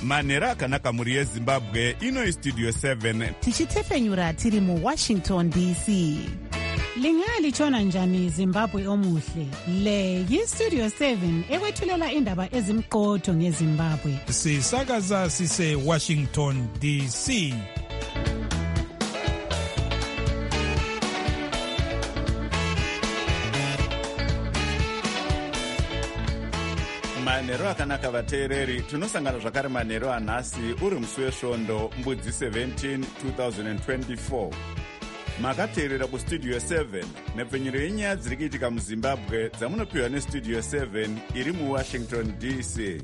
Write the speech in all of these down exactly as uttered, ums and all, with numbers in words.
manhero akanaka mhuri yezimbabwe. Ino Studio seven tichitefenyura tiri mu Washington D C. Lingalitshona njani Zimbabwe omuhle? Le yi-Studio seven ekwethulela indaba ezimqotho ngeZimbabwe. Sisakaza sise Washington D C. manhero akanaka vateereri, tinosangana zvakare manhero anhasi uri musi wesvondo mbudzi seventeen twenty twenty-four. Makateerera kustudio seven nepfenyuro yenyaya dziri kuitika muzimbabwe dzamunopiwa nestudio seven iri muwashington D C.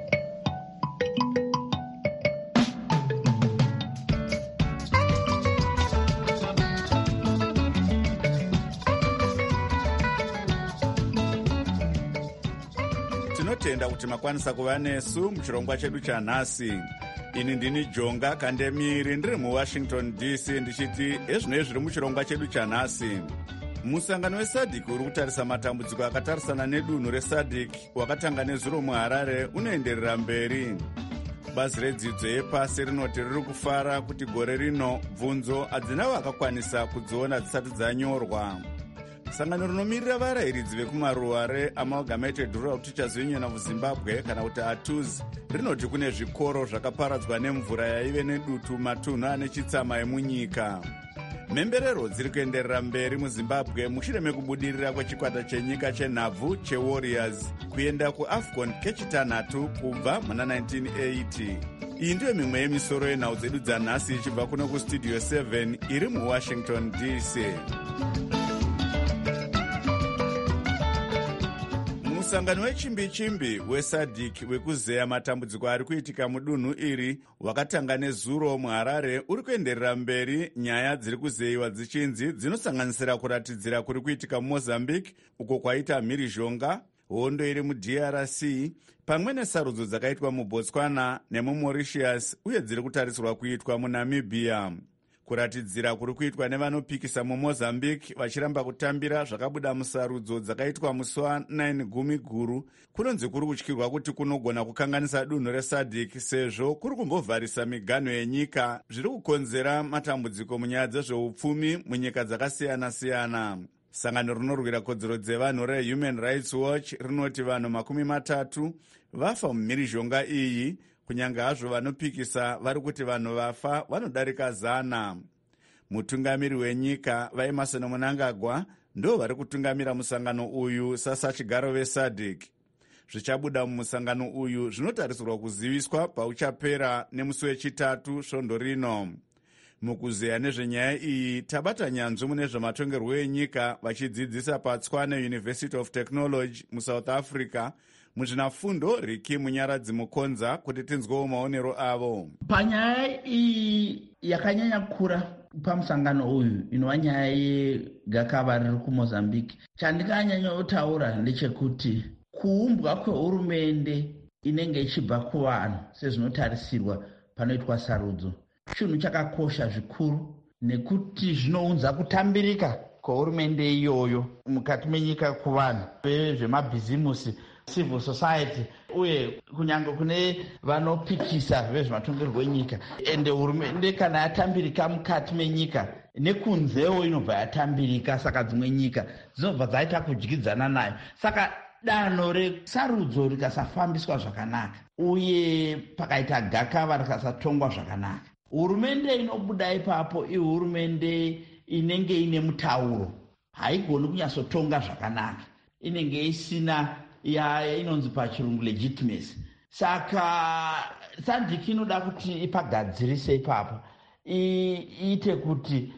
tinotenda kuti makwanisa kuva nesu muchirongwa chedu chanhasi. Ini ndini Jonga Kandemiri ndiri muWashington D C ndichiti ezvinoi zviri muchirongwa chedu chanhasi. Musangano weSADC uri kutarisa matambudziko akatarisana nedunhu reSADC wakatanga nezuro muHarare unoenderera mberi. Bazi redzidzo yepasi rinoti riri kufara kuti gore rino bvunzo hadzina vakakwanisa kudziona dzisati dzanyorwa. Sangano rinomirira varayiridzi vekumaruwa reAmalgamated Rural Teachers Union of Zimbabwe kana kuti A T U Z rinoti kune zvikoro zvakaparadzwa nemvura yaive nedutu matunhu ane chitsama emunyika. Mhemberero dziri kuenderera mberi muZimbabwe mushure mekubudirira kwechikwata chenyika chenhabvu cheWarriors kuenda kuAFCON kechitanhatu kubva muna nineteen eighty. Iyi ndiyo mimwe yemisoro yenhau dzedu dzanhasi ichibva kuno kustudio seven iri muWashington D C. Musangano wechimbi-chimbi weSADC wekuzeya matambudziko ari kuitika mudunhu iri wakatanga nezuro muHarare uri kuenderera mberi nyaya dziri kuzeyiwa dzichinzi dzinosanganisira kuratidzira kuri kuitika muMozambique uko kwaita mhirizhonga, hondo iri muD R C pamwe nesarudzo dzakaitwa muBotswana nemuMauritius uye dziri kutarisirwa kuitwa muNamibia. Kuratidzira kuri kuitwa nevanopikisa muMozambique vachiramba kutambira zvakabuda musarudzo dzakaitwa musi wanine gumi guru kunonzi kuri kutyirwa kuti kunogona kukanganisa dunhu reSADC sezvo kuri kumbovharisa miganho yenyika zviri kukonzera matambudziko munyaya dzezveupfumi munyika dzakasiyana-siyana. Sangano rinorwira kodzero dzevanhu reHuman Rights Watch rinoti vanhu makumi matatu vafa mumhirizhonga iyi, kunyange hazvo vanopikisa vari kuti vanhu vafa vanodarika zana. Mutungamiri wenyika vaEmerson Mnangagwa ndo vari kutungamira musangano uyu sasachigaro veSADC. Zvichabuda mumusangano uyu zvinotarisirwa kuziviswa pauchapera nemusi wechitatu svondo rino. Mukuzeya nezvenyaya iyi tabata nyanzvi mune zvematongerwo enyika vachidzidzisa paTshwane University of Technology muSouth Africa muzvinafundo Riki Munyaradzi Mukonza kuti tinzwewo maonero avo. Panyaya iyi yakanyanya kukura pamusangano uyu inova nyaya yegakava riri kuMozambique. Chandinganyanya kutaura ndechekuti kuumbwa kwehurumende inenge ichibva kuvanhu sezvinotarisirwa panoitwa sarudzo chinhu chakakosha zvikuru, nekuti zvinounza kutambirika kwehurumende iyoyo mukati menyika kuvanhu vezvemabhizimusi, civil society uye kunyange kune vanopikisa vezvematongerwo enyika. Ende hurumende kana yatambirika mukati menyika nekunzewo inobva yatambirika, saka dzimwe nyika dzinobva dzaita kudyidzana nayo. Saka danho resarudzo rikasafambiswa zvakanaka uye pakaita gakava rikasatongwa zvakanaka, hurumende inobuda ipapo ihurumende inenge ine mutauro, haigoni kunyatsotonga zvakanaka, inenge isina ya inonzi pachirungu legitimacy. Saka SADC inoda kuti ipagadzirise ipapo, iite kuti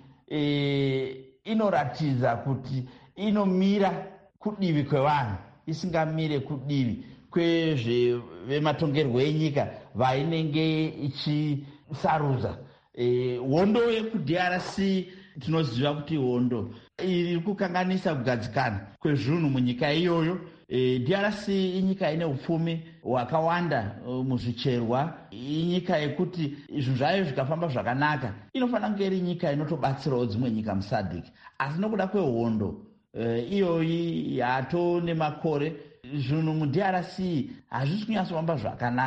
e, inoratidza kuti inomira kudivi kwevanhu, isingamire kudivi kwezvematongerwo enyika vainenge ichisarudza. E, hondo yekuD R C tinoziva kuti hondo iri kukanganisa kugadzikana kwezvinhu munyika iyoyo. E, D R C inyika ine upfumi hwakawanda uh, muzvicherwa, inyika yekuti izvo zvayo zvikafamba zvakanaka inofanira kunge iri nyika inotobatsirawo dzimwe nyika muSADC, asi nokuda kwehondo uh, iyoyi yato nemakore zvinhu muD R C hazvisi kunyatsofamba zvakanaka.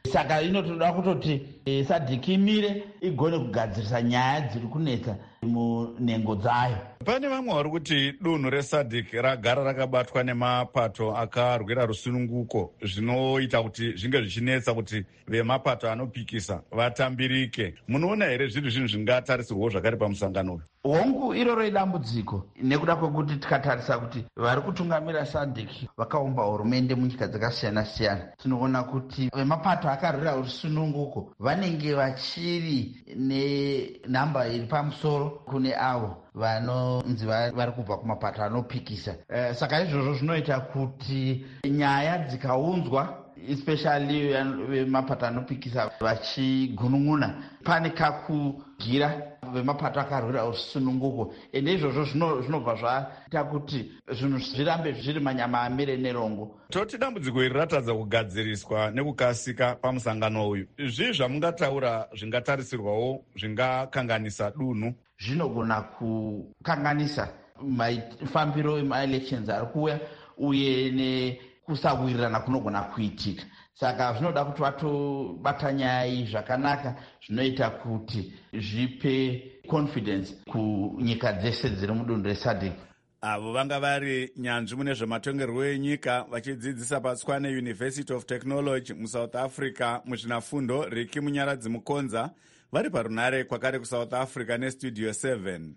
saka inotoda kutoti e, sadhiki imire igone kugadzirisa nyaya dziri kunetsa munhengo dzayo. Pane vamwe vari kuti dunhu resadhik ragara rakabatwa nemapato akarwira rusununguko zvinoita kuti zvinge zvichinetsa kuti vemapato anopikisa vatambirike. Munoona here zviri zvinhu zvingatarisirwawo zvakare pamusangano uyu? Hongu iroro idambudziko nekuda kwekuti tikatarisa kuti vari kutungamira sadhik vakaumba hurumende munyika dzakasiyana siyana, tinoona kuti vemapato akarwira rusununguko vanenge vachiri nenhamba iri pamusoro kune avo vanonzi vari kubva kumapato anopikisa. Uh, saka izvozvo zvinoita kuti nyaya dzikaunzwa especially vemapato anopikisa vachigunun'una pane kakugira vemapato akarwira rusununguko, ende izvozvo zvinobva zvaita kuti zvinhu zvirambe zviri manyama amire nerongo. Toti dambudziko iri ratadza kugadziriswa nekukasika pamusangano uyu, zvii zvamungataura zvingatarisirwawo zvingakanganisa dunhu? Zvinogona kukanganisa mafambiro emaelections ari kuuya uye nekusawirirana kunogona kuitika. Saka zvinoda kuti vatobata nyaya iyi zvakanaka, zvinoita kuti zvipe confidence kunyika dzese dziri mudunhu resadhik. Avo vanga vari nyanzvi mune zvematongerwo enyika vachidzidzisa paTswane University of Technology muSouth Africa muzvinafundo. Riki Munyaradzi Mukonza vari parunare kwakare kuSouth Africa neStudio seven.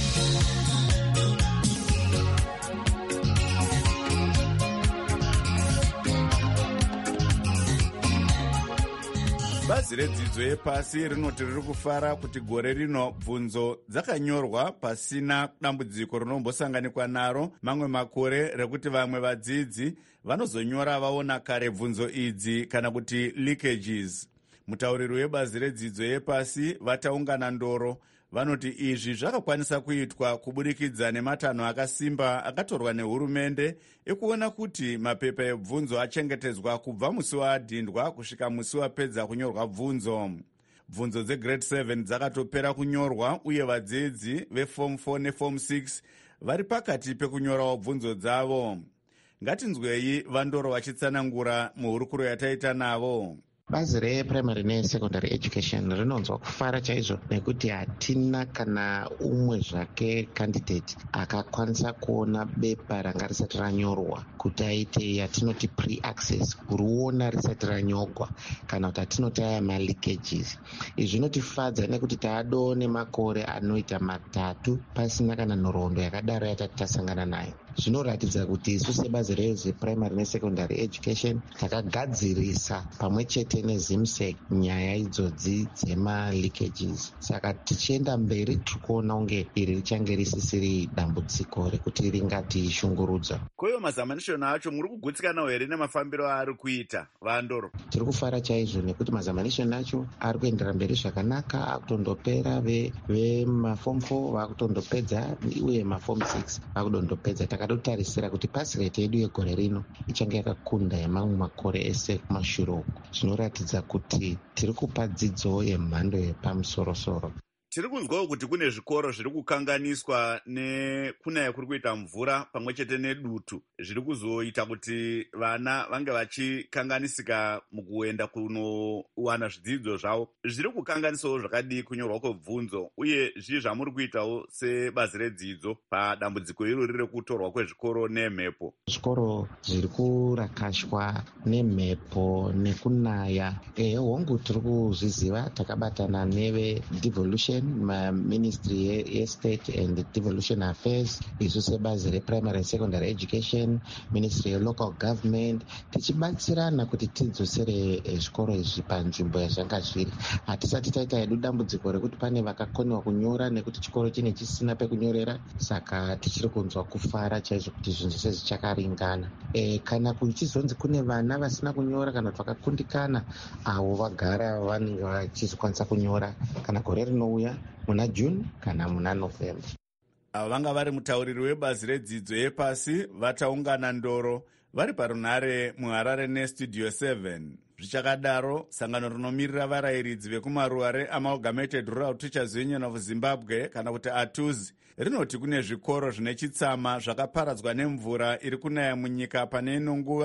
Bazi redzidzo yepasi rinoti riri kufara kuti gore rino bvunzo dzakanyorwa pasina dambudziko rinombosanganikwa naro mamwe makore rekuti vamwe vadzidzi vanozonyora vaona kare bvunzo idzi kana kuti leakages. Mutauriri webazi redzidzo yepasi Vataungana Ndoro vanoti izvi zvakakwanisa kuitwa kubudikidza nematanho akasimba akatorwa nehurumende ekuona kuti mapepa ebvunzo achengetedzwa kubva musi waadhindwa kusvika musi wapedza kunyorwa bvunzo. Bvunzo dzegrade seven dzakatopera kunyorwa uye vadzidzi veform four neform six vari pakati pekunyorawo bvunzo dzavo. Ngatinzwei Vandoro vachitsanangura muhurukuro yataita navo. Bazi reprimary nesecondary education rinonzwa kufara chaizvo nekuti hatina kana umwe zvake candidate akakwanisa kuona bepa ranga risati ranyorwa kuti aite yatinoti pre-access, kuruona risati ranyogwa kana kuti hatinoti aya maleakages. Izvi zvinotifadza nekuti taado nemakore anoita matatu pasina kana nhoroondo yakadaro yatati tasangana nayo. Zvinoratidza kuti isu sebazi rezveprimary nesecondary education takagadzirisa pamwe chete nezimsec nyaya idzodzi dzemaleakages. Saka tichienda mberi tirikuona unge iri richange risisiri dambudziko rekuti ringatishungurudza. Koyo mazamanishoni acho muri kugutsikanawo here nemafambiro aari kuita, Vandoro? Tiri kufara chaizvo nekuti mazamanishoni acho ari kuendera mberi zvakanaka, akutondopera vemaform four vakutondopedza uye maform six vakudondopedza. Takadotarisira kuti pasi rate yedu yegore rino ichange yakakunda yemamwe makore ese kumashure uku. Zvinoratidza kuti tiri kupa dzidzo yemhando yepamusoro-soro. Tiri kunzwawo kuti kune zvikoro zviri kukanganiswa nekunaya kuri kuita mvura pamwe chete nedutu zviri kuzoita kuti vana vange vachikanganisika mukuenda kunowana zvidzidzo zvavo. Zviri kukanganisawo zvakadii kunyorwa kwebvunzo uye zvii zvamuri kuitawo sebazi redzidzo padambudziko irori rekutorwa kwezvikoro nemhepo? Zvikoro zviri kurakashwa nemhepo nekunaya. E, hongu tiri kuzviziva, takabatana neve devolution Ministry Estate and Devolution Affairs, isu sebazi reprimary and secondary education, Ministry of Local Government, tichibatsirana kuti tidzosere zvikoro izvi panzvimbo yazvanga zviri. Hatisati taita hedu dambudziko rekuti pane vakakoniwa kunyora nekuti chikoro chine chisina pekunyorera, saka tichiri kunzwa kufara chaizvo kuti zvinhu zvese zvichakaringana. E, kana kuchizonzi kune vana vasina kunyora kana kuti vakakundikana, avo vagara vanenge vachizokwanisa kunyora kana gore rinouya muna June kana muna November. Ava vanga vari mutauriri webazi redzidzo yepasi Vataungana Ndoro vari parunare muHarare neStudio seven. Zvichakadaro, sangano rinomirira varayiridzi vekumaruare Amalgamated Rural Teachers Union of Zimbabwe kana kuti A T U Z rinoti kune zvikoro zvine chitsama zvakaparadzwa nemvura iri kunaya munyika pane ino nguva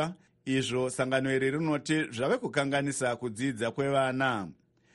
izvo sangano iri rinoti zvave kukanganisa kudzidza kwevana.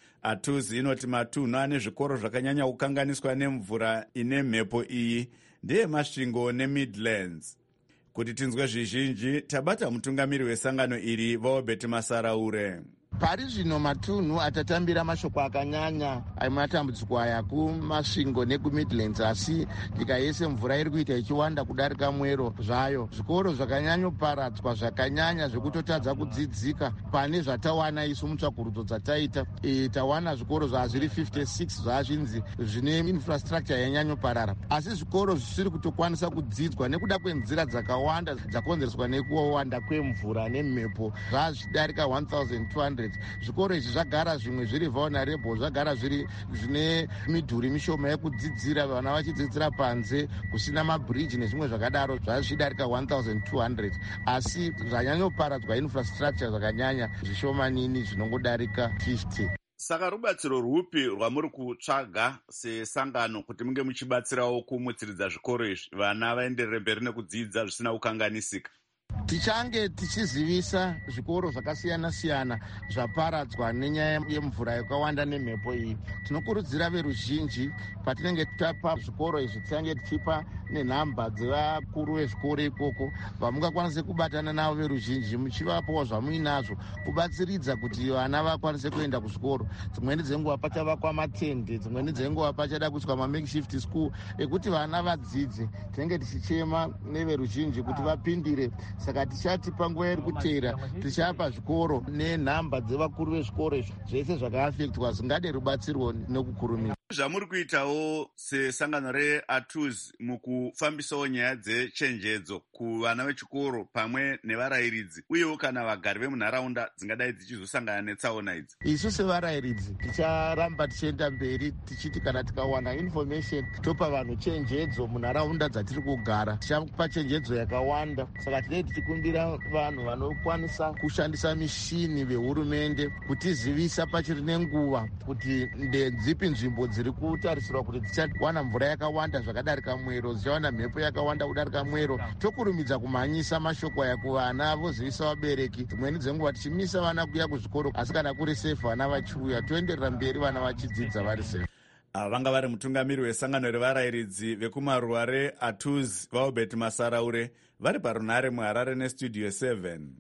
Atuzi inoti matunhu ane zvikoro zvakanyanya kukanganiswa nemvura ine mhepo iyi ndeyemasvingo neMidlands. Kuti tinzwe zvizhinji, tabata mutungamiri wesangano iri Vaobert Masaraure. Pari zvino matunhu atatambira mashoko akanyanya amatambudziko aya kumasvingo nekuMidlands, asi nyika yese mvura iri kuita ichiwanda kudarika mwero zvayo. Zvikoro zvakanyanyoparadzwa zvakanyanya zvekutotadza kudzidzika pane zvatawana isu mutsvakurudzo dzataita. E, tawana zvikoro zvazviri fifty-six zvazvinzi zvine infrastructure yanyanyoparara, asi zvikoro zvisiri kutokwanisa kudzidzwa nekuda kwenzira dzakawanda dzakonzereswa nekuwanda kwemvura nemhepo zvazvidarika one thousand two hundred. Zvikoro izvi zvagara zvimwe zviri vulnerable, zvagara zviri zvine midhuri mishoma yekudzidzira, vana vachidzidzira panze kusina mabridge nezvimwe zvakadaro, zvazvidarika one thousand two hundred, asi zvanyanyoparadzwa infrastructure zvakanyanya zvishomanini zvinongodarika fifty. Saka rubatsiro rwupi rwamuri kutsvaga sesangano kuti munge muchibatsirawo kumutsiridza zvikoro izvi vana vaenderere mberi nekudzidza zvisina kukanganisika? Tichange tichizivisa zvikoro zvakasiyana-siyana zvaparadzwa nenyaya yemvura yakawanda nemhepo iyi. Tinokurudzira veruzhinji patinenge tapa zvikoro izvi tisange tichipa nenhamba dzevakuru vezvikoro ikoko vamungakwanise kubatana navo veruzhinji muchivapawo zvamuinazvo kubatsiridza kuti vana vakwanise kuenda kuzvikoro. Dzimweni dzenguva pachavakwa matende, dzimweni dzenguva pachada kuiswa mamakeshift school ekuti vana vadzidze. Tinenge tichichema neveruzhinji kuti vapindire. Saka tichati panguva iri kuteera tichapa zvikoro nenhamba dzevakuru vezvikoro izvi zvese zvakaafektwa zvingade rubatsirwo nekukurumira. Zvamuri kuitawo sesangano reATUZ mukufambisawo nyaya dzechenjedzo kuvana vechikoro pamwe nevarayiridzi uyewo kana vagari vemunharaunda dzingadai dzichizosangana netsaona idzi. Isu sevarayiridzi ticharamba tichienda mberi tichiti kana tikawana information topa vanhu chenjedzo munharaunda dzatiri kugara, tichapa chenjedzo yakawanda. Saka tinenge tichikumbira vanhu vanokwanisa kushandisa mishini vehurumende kutizivisa pachiri nenguva kuti ndedzipi nzvimbo dziri kutarisirwa kuti dzichawana mvura yakawanda zvakadarika mwero, dzichawana mhepo yakawanda kudarika mwero. Tokurumidza kumhanyisa mashoko aya kuvana, vozivisa vabereki. Dzimweni dzenguva tichimisa vana kuya kuzvikoro, asi kana kuri safe vana vachiuya toenderera mberi vana vachidzidza vari safe. Ava vanga vari mutungamiri wesangano revarayiridzi vekumaruwa reATUZ Vaobert Masaraure vari parunhare muHarare nestudio seven.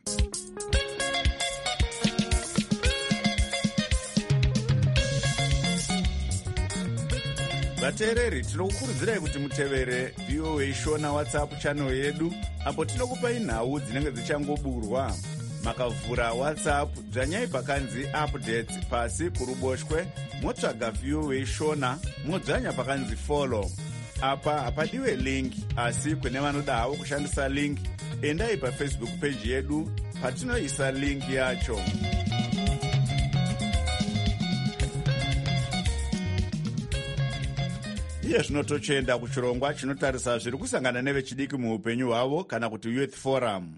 Vateereri, tinokukurudzirai kuti mutevere V O A Shona WhatsApp channel yedu apo tinokupai nhau dzinenge dzichangoburwa. Makavhura WhatsApp dzvanyai pakanzi updates pasi kuruboshwe motsvaga V O A Shona modzvanya pakanzi follow. Apa hapadiwe link, asi kune vanoda havo kushandisa link endai paFacebook page yedu patinoisa link yacho. Iye zvino tochenda kuchirongwa chinotarisa zviri kusangana nevechidiki muupenyu hwavo kana kuti Youth Forum.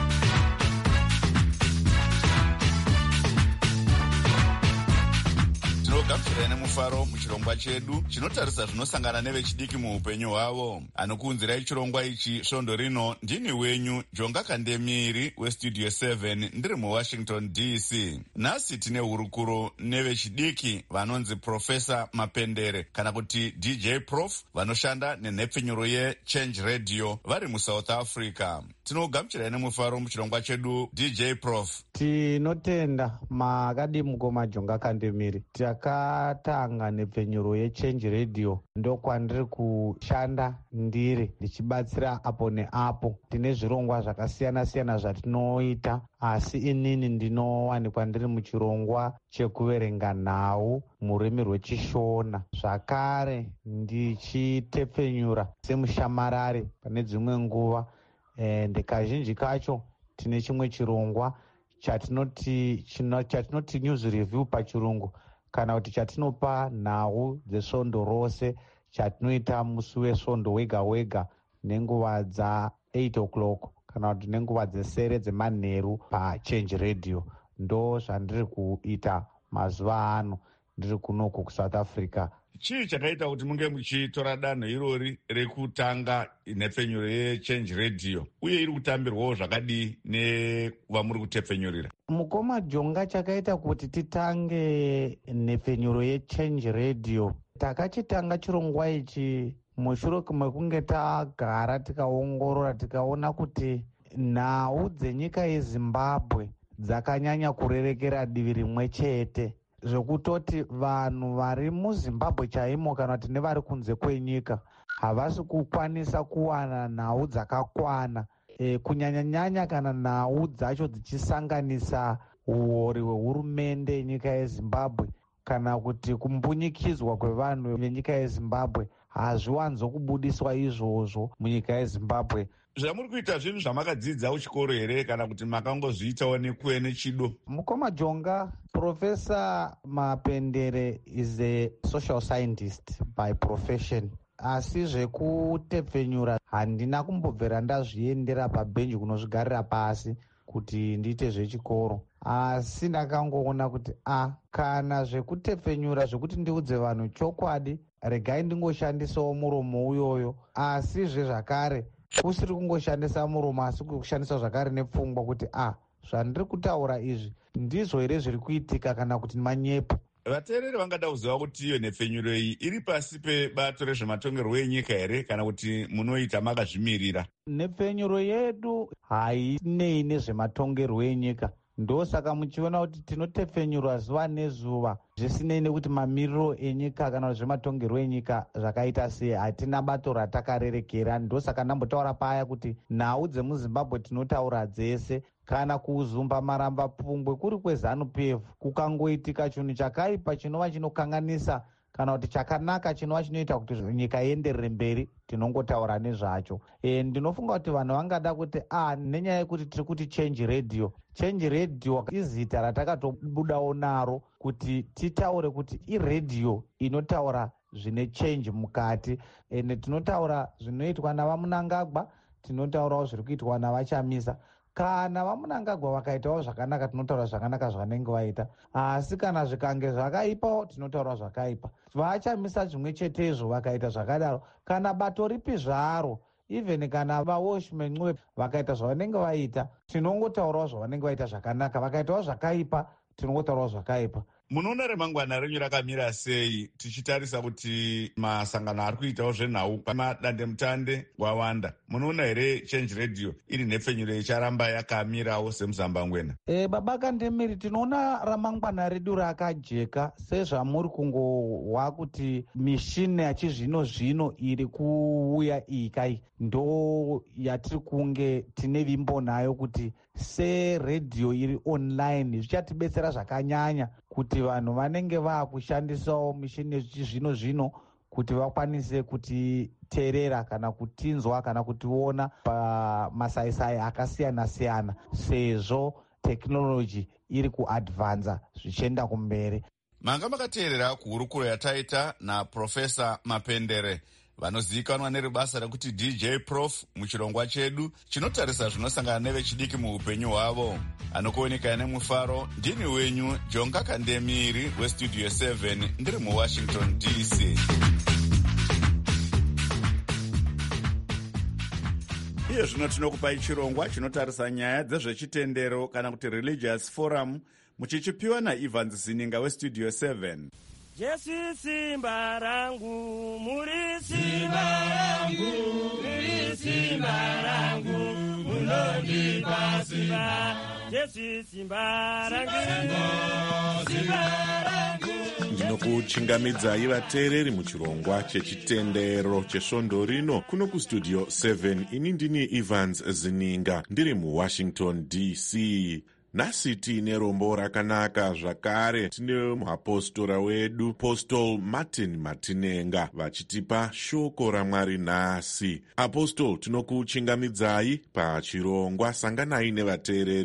Tinogamuchirai nemufaro muchirongwa chedu chinotarisa zvinosangana nevechidiki muupenyu hwavo. Anokuunzirai chirongwa ichi svondo rino ndini wenyu Jonga Kandemiri westudio seven ndiri muWashington D C. Nhasi tine hurukuro nevechidiki vanonzi Profesa Mapendere kana kuti D J Prof vanoshanda nenhepfenyuro yeChange Radio vari muSouth Africa. Tinogamuchirai nemufaro muchirongwa chedu D J Prof. Tinotenda makadimuko maJonga Kandemiri. Takatanga nepfenyuro yeChange Radio ndokwandiri kushanda ndiri ndichibatsira apo neapo. Tine zvirongwa zvakasiyana siyana zvatinoita, asi inini ndinowanikwa ndiri muchirongwa chekuverenga nhau mururimi rwechishona. Zvakare ndichitepfenyura semushamarari pane dzimwe nguva. E, ndikazhinji kacho tine chimwe chirongwa chatinoti chatinoti news review pachirungu, kana kuti chatinopa nhau dzesvondo rose chatinoita musi wesvondo wega wega nenguva dza eight o'clock kana kuti nenguva dzesere dzemanheru paChange Radio. Ndo zvandiri kuita mazuva ano ndiri kunoku kuSouth Africa. chii chakaita kuti munge muchitora danho irori rekutanga nhepfenyuro yechange radio, uye iri kutambirwawo zvakadii nekuva muri kutepfenyurira? Mukoma Jonga, chakaita kuti titange nhepfenyuro yechange radio, takachitanga chirongwa ichi mushure mekunge tagara tikaongorora tikaona kuti nhau dzenyika yeZimbabwe dzakanyanya kurerekera divi rimwe chete, zvekutoti vanhu vari muZimbabwe chaimo kana kuti nevari kunze kwenyika havasi kukwanisa kuwana nhau dzakakwana, e, kunyanya-nyanya kana nhau dzacho dzichisanganisa uori hwehurumende yenyika yeZimbabwe kana kuti kumbunyikidzwa kwevanhu venyika yeZimbabwe hazviwanzokubudiswa izvozvo munyika yeZimbabwe. Zvamuri kuita zvinhu zvamakadzidza kuchikoro here kana kuti makangozviitawo nekuene chido? Mukoma Jonga, Professor Mapendere is a social scientist by profession. Asi zvekutepfenyura handina kumbobvera ndazviendera pabhenji kunozvigarira pasi kuti ndiite zvechikoro, asi ndakangoona kuti a kana zvekutepfenyura zvekuti ndiudze vanhu chokwadi, regai ndingoshandisawo muromo uyoyo, asi zvezvakare kusiri kungoshandisa muromo asi kushandisa zvakare nepfungwa kuti a zvandiri kutaura izvi ndizvo here zviri kuitika kana kuti manyepo. Vateereri vangada kuziva kuti iyo nhepfenyuro iyi iri pasi pebato rezvematongerwo enyika here kana kuti munoita makazvimirira? Nhepfenyuro yedu hainei nezvematongerwo enyika, ndosaka muchiona kuti tinotepfenyura zuva nezuva zvisinei nekuti mamiriro enyika kana zvematongerwo enyika zvakaita sei, hatina bato ratakarerekera. Ndosaka ndambotaura paya kuti nhau dzemuZimbabwe tinotaura dzese, kana kuzumba maramba pungwe kuri kweZanu P F kukangoitika chinhu chakaipa chinova chinokanganisa kana kuti chakanaka chinova chinoita kuti nyika ienderere mberi, tinongotaura nezvacho. E, ndinofunga kuti vanhu vangada kuti a nenyaya yekuti tiri kuti change radio, change radio izita ratakatobudawo naro kuti titaure kuti iredio inotaura zvine change mukati, ende tinotaura zvinoitwa navaMunangagwa, tinotaurawo zviri kuitwa navaChamisa. Kana vaMunangagwa vakaitawo zvakanaka tinotaura zvakanaka zvanenge vaita, asi kana zvikange zvakaipawo tinotaura zvakaipa. VaChamisa zvimwe chetezvo vakaita zvakadaro, kana bato ripi zvaro, even kana vaWashmen vakaita zvavanenge vaita tinongotaurawo zvavanenge vaita zvakanaka, vakaitawo zvakaipa tinongotaurawo zvakaipa. Munoona remangwana renyu rakamira sei tichitarisa kuti masangano ari kuitawo zvenhau pamadandemutande wawanda? Munoona here change radio iri nhepfenyuro icharamba yakamirawo semuzambangwena? E, baba Kandemiri, tinoona ramangwana redu rakajeka sezvamuri kungohwa kuti mishini yachizvino zvino iri kuuya iyi kai ndo yatiri kunge tine vimbo nayo kuti seredhiyo iri online zvichatibetsera zvakanyanya kuti vanhu vanenge vaakushandisawo mishini yechizvino zvino kuti vakwanise kutiteerera kana kutinzwa kana kutiona pamasaisai akasiyana siyana, sezvo tekinoloji iri kuadvanza zvichienda kumberi. Manga makateerera kuhurukuro yataita naProfesa Mapendere, vanozivikanwa neribasa rekuti D J Prof muchirongwa chedu chinotarisa zvinosangana nevechidiki muupenyu hwavo. Anokuoneka nemufaro, ndini wenyu Jonga Kandemiri weStudio seven ndiri muWashington D C. Iye zvino tinokupai chirongwa chinotarisa nyaya dzezvechitendero kana kuti Religious Forum muchichipiwa naEvans Zininga weStudio seven. Jesu simba rangu, muri simba rangu, muri simba rangu, munondipa simba. Jesu simba rangu, simba rangu. Ndinokuchingamidzai vateereri muchirongwa chechitendero chesvondo rino kuno kuStudio seven. Ini ndini Evans Zininga ndiri muWashington D C. Nhasi tiine rombo rakanaka zvakare. Tine muapostora wedu Apostle Martin Matinenga vachitipa shoko raMwari nhasi. Apostle, tinokuchingamidzai pachirongwa. Sanganai nevateereri.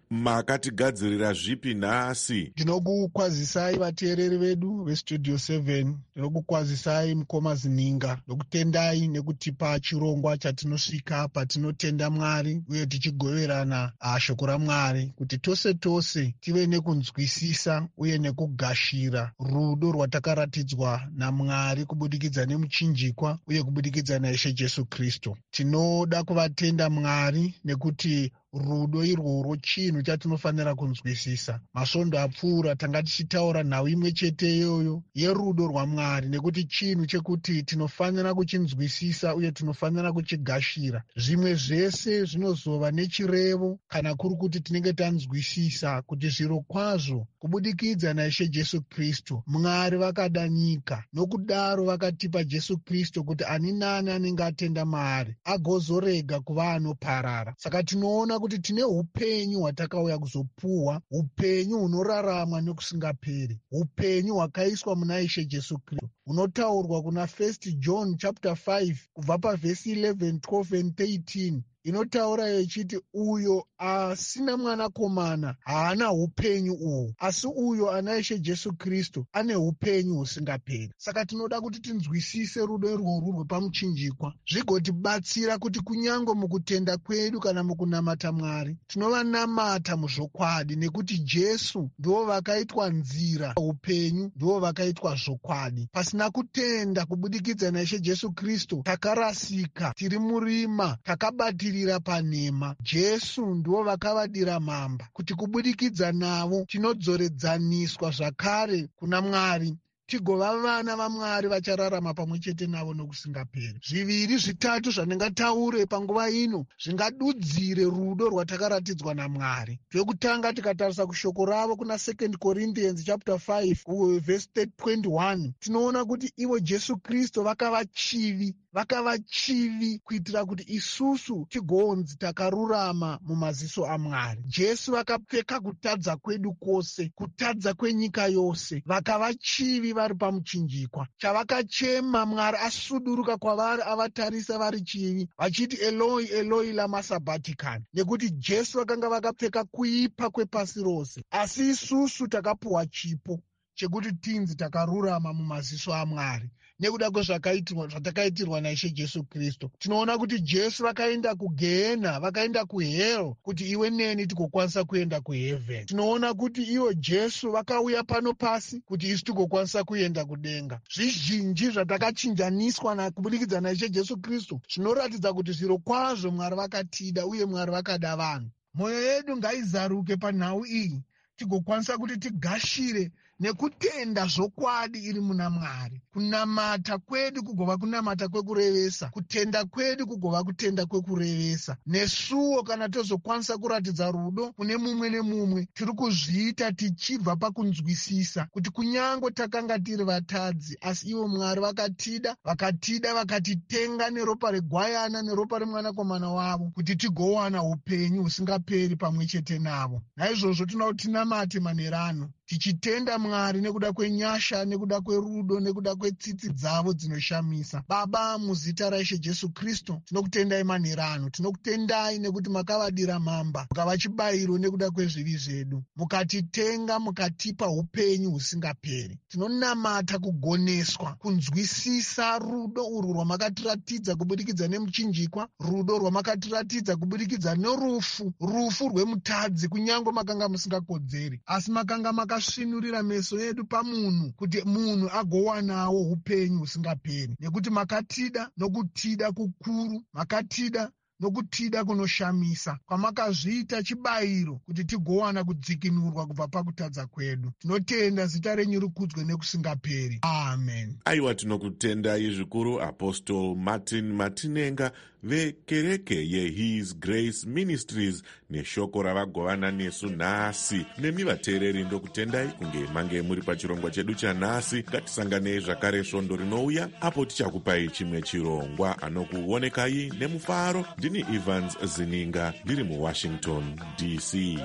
makatigadzirira zvipi nhasi? Ndinokukwazisai vateereri vedu vestudio seven. Ndinokukwazisai mukoma Zininga nokutendai nekutipa chirongwa chatinosvika patinotenda Mwari uye tichigoverana shoko raMwari kuti tose tose tive nekunzwisisa uye nekugashira rudo rwatakaratidzwa naMwari kubudikidza nemuchinjikwa uye kubudikidza naIshe Jesu Kristu. Tinoda kuvatenda Mwari nekuti rudo irworwo chinhu chatinofanira kunzwisisa. Masvondo apfuura tanga tichitaura nhau imwe chete iyoyo yerudo rwaMwari, nekuti chinhu chekuti tinofanira kuchinzwisisa uye tinofanira kuchigashira. Zvimwe zvese zvinozova nechirevo kana kuri kuti tinenge tanzwisisa kuti zviro kwazvo kubudikidza naIshe Jesu Kristu Mwari vakada nyika, nokudaro vakatipa Jesu Kristu kuti ani nani anenge atenda maari agozorega kuva anoparara. Saka tinoona kuti tine upenyu hwatakauya kuzopuhwa, upenyu hunoraramwa nekusingaperi, upenyu hwakaiswa muna Ishe Jesu Kristu, hunotaurwa kuna First John chapter five kubva pavhesi eleven, twelve and thirteen. Inotaura yechiti uyo asina mwanakomana haana upenyu uhu, asi uyo ana Ishe Jesu Kristu ane upenyu husingaperi. Saka tinoda kuti tinzwisise rudo irworwu rwepamuchinjikwa, zvigotibatsira kuti kunyange mukutenda kwedu kana mukunamata Mwari tinovanamata muzvokwadi, nekuti Jesu ndivo vakaitwa nzira, upenyu ndivo vakaitwa zvokwadi. Pasina kutenda kubudikidza naIshe Jesu Kristu takarasika, tiri murima, takabatirira panhema. Jesu ndivo vakavadira mamba kuti kubudikidza navo tinodzoredzwaniswa zvakare kuna Mwari, tigova vana vaMwari vachararama pamwe chete navo nokusingaperi. Zviviri zvitatu zvandingataure panguva ino zvingadudzire rudo rwatakaratidzwa naMwari. Zvekutanga, tikatarisa kushoko ravo kuna Second Corinthians chapter five verse twenty-one, tinoona kuti ivo Jesu Kristu vakava chivi, vakava chivi kuitira kuti isusu tigonzi takarurama mumaziso aMwari. Jesu vakapfeka kutadza kwedu kwose, kutadza kwenyika yose, vakava chivi vari pamuchinjikwa. Chavakachema Mwari asuduruka kwavari, avatarisa vari chivi, vachiti Eloi Eloi lama sabachthani, nekuti Jesu vakanga vakapfeka kuipa kwepasi rose, asi isusu takapuhwa chipo chekuti tinzi takarurama mumaziso aMwari nekuda kwezvakaitirwa zvatakaitirwa naIshe Jesu Kristu. Tinoona kuti Jesu vakaenda kugehena, vakaenda kuhero kuti iwe neni tigokwanisa kuenda kuheaven. Tinoona kuti iwo Jesu vakauya pano pasi kuti isu tigokwanisa kuenda kudenga. Zvizhinji zvatakachinjaniswa na kubudikidza naIshe Jesu Kristu zvinoratidza kuti zviro kwazvo Mwari vakatida uye Mwari vakada vanhu. Mwoyo yedu ngaizaruke panhau iyi, tigokwanisa kuti tigashire nekutenda zvokwadi iri muna Mwari. Kunamata kwedu kugova kunamata kwekurevesa, kutenda kwedu kugova kutenda kwekurevesa. Nesuwo kana tozokwanisa kuratidza rudo kune mumwe nemumwe, tiri kuzviita tichibva pakunzwisisa kuti kunyange takanga tiri vatadzi, asi ivo Mwari vakatida, vakatida vakatitenga neropa regwayana neropa remwanakomana wavo kuti tigowana upenyu husingaperi pamwe chete navo. Naizvozvo tinoda kuti tinamate manerano tichitenda Mwari nekuda kwenyasha, nekuda kwerudo, nekuda kwetsitsi dzavo dzinoshamisa. Baba, muzita raIshe Jesu Kristu tinokutendai manerano, tinokutendai nekuti makavadira mamba, mukava chibayiro nekuda kwezvivi zvedu, mukatitenga, mukatipa upenyu husingaperi. Tinonamata kugoneswa, kunzwisisa rudo urwu rwamakatiratidza kubudikidza nemuchinjikwa, rudo rwamakatiratidza kubudikidza nerufu, rufu rwemutadzi, kunyange makanga musingakodzeri, asi makanga maka svinurira meso edu pamunhu kuti munhu agowanawo upenyu husingaperi. Nekuti makatida nokutida kukuru, makatida nokutida kunoshamisa, kwamakazviita chibayiro kuti tigowana kudzikinurwa kubva pakutadza kwedu. Tinotenda, zita renyu rikudzwe nekusingaperi. Amen. Aiwa, tinokutendai zvikuru Apostle Martin Matinenga vekereke yeHis Grace Ministries neshoko ravagovana nesu nhasi. Nemi vateereri ndokutendai kunge mange muri pachirongwa chedu chanhasi. Ngatisanganei zvakare svondo rinouya apo tichakupai chimwe chirongwa. Anokuonekai nemufaro ndini Evans Zininga ndiri muWashington D C.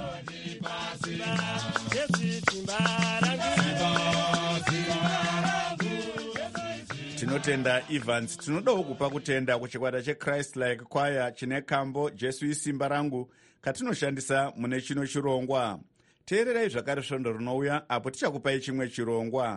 tinotenda Evans. Tinodawo kupa kutenda kuchikwata cheChrist Like Choir chine kambo Jesu isimba rangu katinoshandisa mune chino chirongwa. Teererai zvakare svondo rinouya apo tichakupai chimwe chirongwa.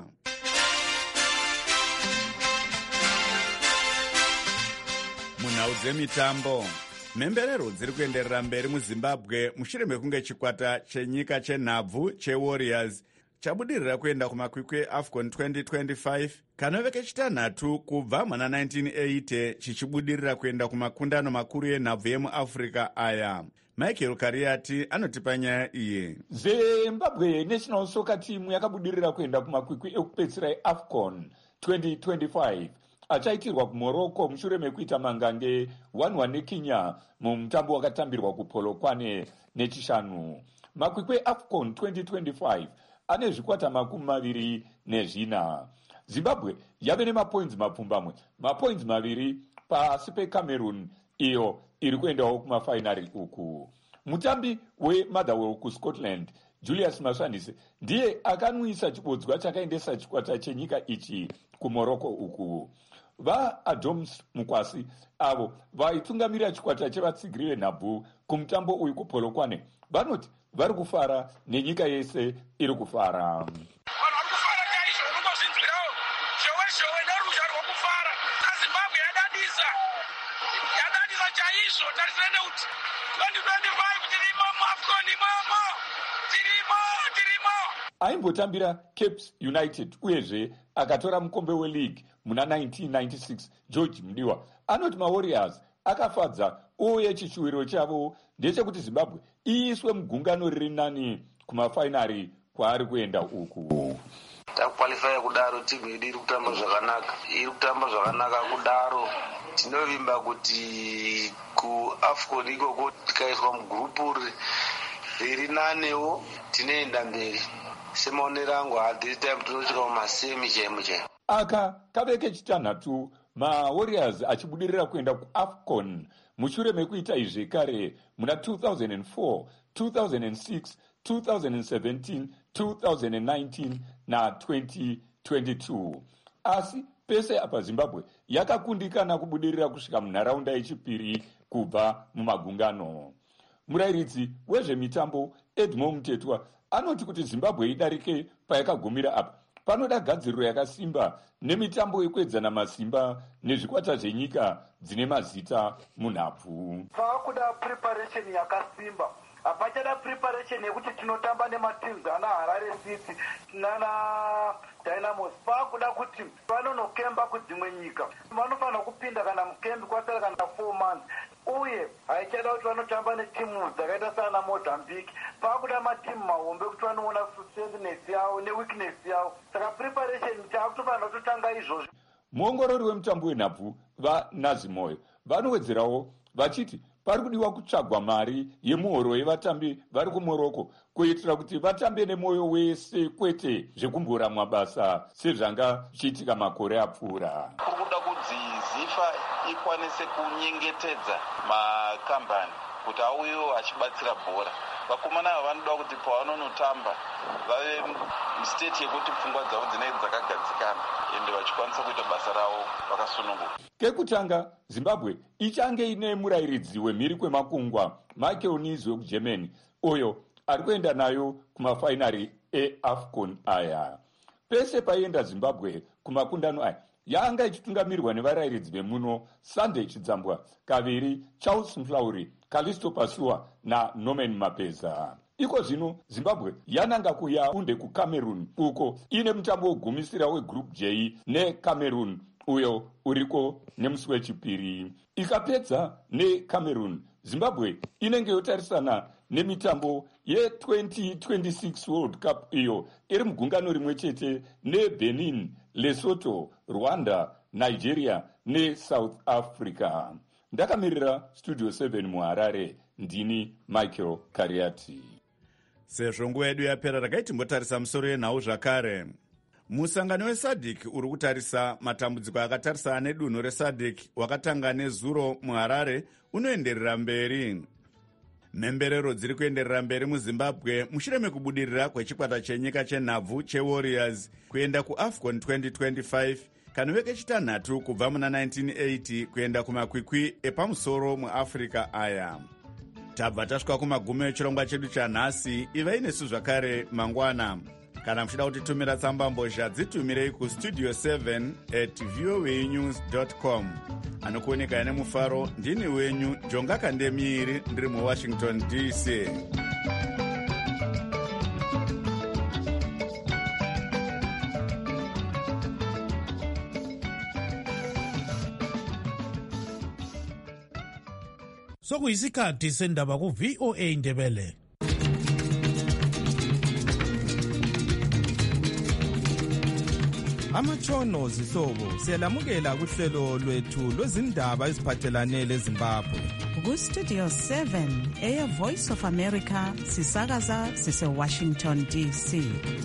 Munhau dzemitambo, mhemberero dziri kuenderera mberi muZimbabwe mushure mekunge chikwata chenyika chenhabvu cheWarriors chabudirira kuenda kumakwikwi eAFCON twenty twenty-five kanove kechitanhatu kubva mana nineteen eighty chichibudirira kuenda kumakundano makuru enhabvu yemuAfrica aya. Michael Kariati anotipa nyaya iyi. Zimbabwe National Soccer Team yakabudirira kuenda kumakwikwi ekupedzisira eAFCON twenty twenty-five achaitirwa kuMorocco mushure mekuita mangange one one neKenya mumutambo wakatambirwa kuPolokwane nechishanu. Makwikwi eAFCON twenty twenty-five ane zvikwata makumi maviri nezvina. Zimbabwe yave nemapoints mapfumbamwe, mapoints maviri pasi peCameroon iyo iri kuendawo kumafainari uku. Mutambi weMotherwell kuScotland Julius Maswanise ndiye akanwisa chibodzwa chakaendesa chikwata chenyika ichi kuMorocco uku. VaAdoms Mukwasi avo vaitungamirira chikwata chevatsigiri venhabvu kumutambo uyu kuPolokwane vanoti vari kufara nenyika yese iri kufara. Aimbotambira Cape United uyezve akatora mukombe weleague muna nineteen ninety-six George Mudiwa anoti maWarriors akafadza uye chichuwiro chavo ndechekuti Zimbabwe iiswe mugungano riri nani kumafainari kwaari kuenda uku. Takuqualifya kudaro timu yedu iri kutamba zvakanaka iri kutamba zvakanaka kudaro tinovimba kuti kuAFCON ikoko tikaiswa mugrupu riri nanewo tinoenda mberi. Semaonero angu hadhiri time tinosvika mumasemi chaimo chaimo. Aka kave kechitanhatu maWarriors achibudirira kuenda kuAFCON mushure mekuita izvi kare muna two thousand four, two thousand six, two thousand seventeen, two thousand nineteen na twenty twenty-two. Asi pese apa Zimbabwe yakakundikana kubudirira kusvika munharaunda yechipiri kubva mumagungano. Murairidzi wezvemitambo Edmond Mutetwa anoti kuti Zimbabwe idarike payakagumira apa panoda gadziriro yakasimba nemitambo yekuedzana masimba nezvikwata zvenyika dzine mazita munhabvu. Paakuda preparation yakasimba. Apachada preparation yekuti tinotamba nemateams ana Harare City nana Dynamos. Paakuda kuti vanonokemba kudzimwe nyika. Vanofana kupinda kana mukembi kwasara kana four months. Uye haichada kuti vanotamba netimu dzakaita sana Mozambique. Paakuda matimu mahombe kuti vanoona strengthness yavo neweakness yavo. Saka preparation taakutofana kutotanga izvozvo. Muongorori wemutambo wenhabvu vaNazimoyo vanowedzerawo vachiti pari kudiwa kutsvagwa mari yemuhoro yevatambi vari kuMorocco kuitira kuti vatambe nemwoyo wese kwete zvekumbura mabasa sezvanga zvichiitika makore apfuura. Kuri kuda kuti ZIFA ikwanise kunyengetedza makambani kuti auyewo achibatsira bhora. Vakomana ava vanoda kuti pavanonotamba vave mstate yekuti pfungwa dzavo dzinenge dzakagadzikana ende vachikwanisa kuita basa ravo vakasununguka. Kekutanga Zimbabwe ichange ine murairidzi wemhiri kwemakungwa Michael Nizi wekuGermany uyo ari kuenda nayo kumafainari eAFCON aya. Pese paienda Zimbabwe kumakundano aya yanga ichitungamirwa nevarairidzi vemuno Sunday Chidzambwa, kaviri Charles Mflauri, Kalisto Pasua na Norman Mapeza. Iko zvino Zimbabwe yananga kuyaunde kuCameroon uko ine mutambo wogumisira weGroup J neCameroon uyo uriko nemusi wechipiri. Ikapedza neCameroon, Zimbabwe inenge yotarisana nemitambo ye-twenty twenty-six World Cup iyo iri mugungano rimwe chete neBenin, Lesotho, Rwanda, Nigeria neSouth Africa. Ndakamirira Studio seven muHarare, ndini Michael Kariati. Sezvo nguva yedu yapera takaitimbotarisa musoro yenhau zvakare. Musangano weSADC uri kutarisa matambudziko akatarisana nedunhu reSADC wakatanga nezuro muHarare unoenderera mberi. Mhemberero dziri kuenderera mberi muZimbabwe mushure mekubudirira kwechikwata chenyika chenhabvu cheWarriors kuenda kuAFCON twenty twenty-five kanove kechitanhatu kubva muna nineteen eighty kuenda kumakwikwi epamusoro muafrica aya. Tabva tasvika kumagumo echirongwa chedu chanhasi. Ivai nesu zvakare mangwana. Kana muchida kutitumira tsamba mbozha dzitumirei kustudio seven at voanews dot com. Anokuoneka ine mufaro ndini wenyu Jonga Kandemiiri ndiri muWashington D C. Sokuyisikhathi sendaba ku V O A Ndebele. Amatshono zihlobo siyalamukela kuhlelo lwethu lwezindaba eziphathelane leZimbabwe. Ku Studio seven eya Voice of America sisakaza sise Washington D C.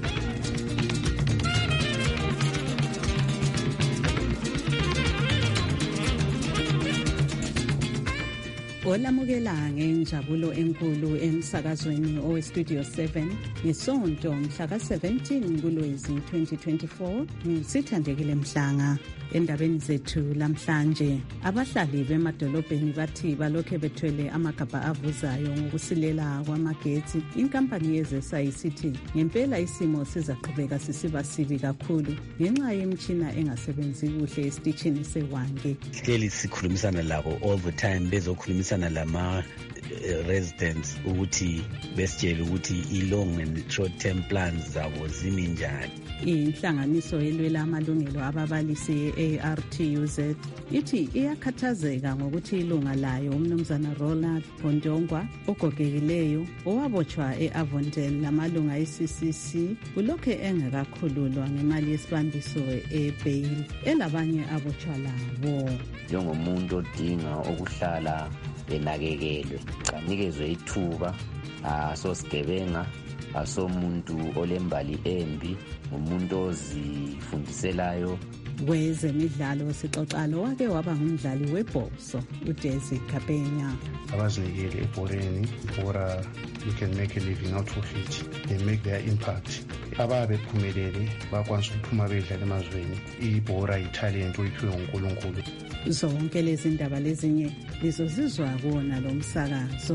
Olamukela ngenjabulo enkulu emsakazweni owe Studio seven ngesonto mhla ka seventeen kuLwezi twenty twenty-four. Sithandekile Mhlanga. Endabeni zethu lamhlanje, abahlali bemadolobheni bathi balokhe bethwele amagabha avuzayo ngokusilela kwamagetsi. Inkampani yezesa isithi ngempela isimo sizaqhubeka sisiba sibi kakhulu ngenxa yemtshina engasebenzi kuhle esitishini seWange. Hleli sikhulumisana labo all the time bezokhulumisana lama residents ukuthi besitshele ukuthi i-long and short term plans zabo zimi njani. Inhlanganiso elwela amalungelo ababalisi e-A R T U Z ithi iyakhathazeka ngokuthi ilunga layo umnumzana Ronald Pondongwa ogogekileyo owabotshwa e-Avondale lamalunga e-C C C ulokhe engakakhululwa ngemali yesibambiso e-bail elabanye abotshwa labo. Njengomuntu odinga ukuhlala enakekelwe kanikezwe ithuba asosigebenga asomuntu olembali embi umuntu ozifundiselayo. Kwezemidlalo sixoxalo wake waba ngumdlali webhoso uDesi Kapenya. Abazinikele ebhoreni ibhora you can make a living out of it, they make their impact. Ababe phumelele bakwanisa ukuphuma bedlala emazweni ibhora italent oyiphiwe nguNkulunkulu. Zonke lezi ndaba lezinye lizozizwa kuona lo msakazo.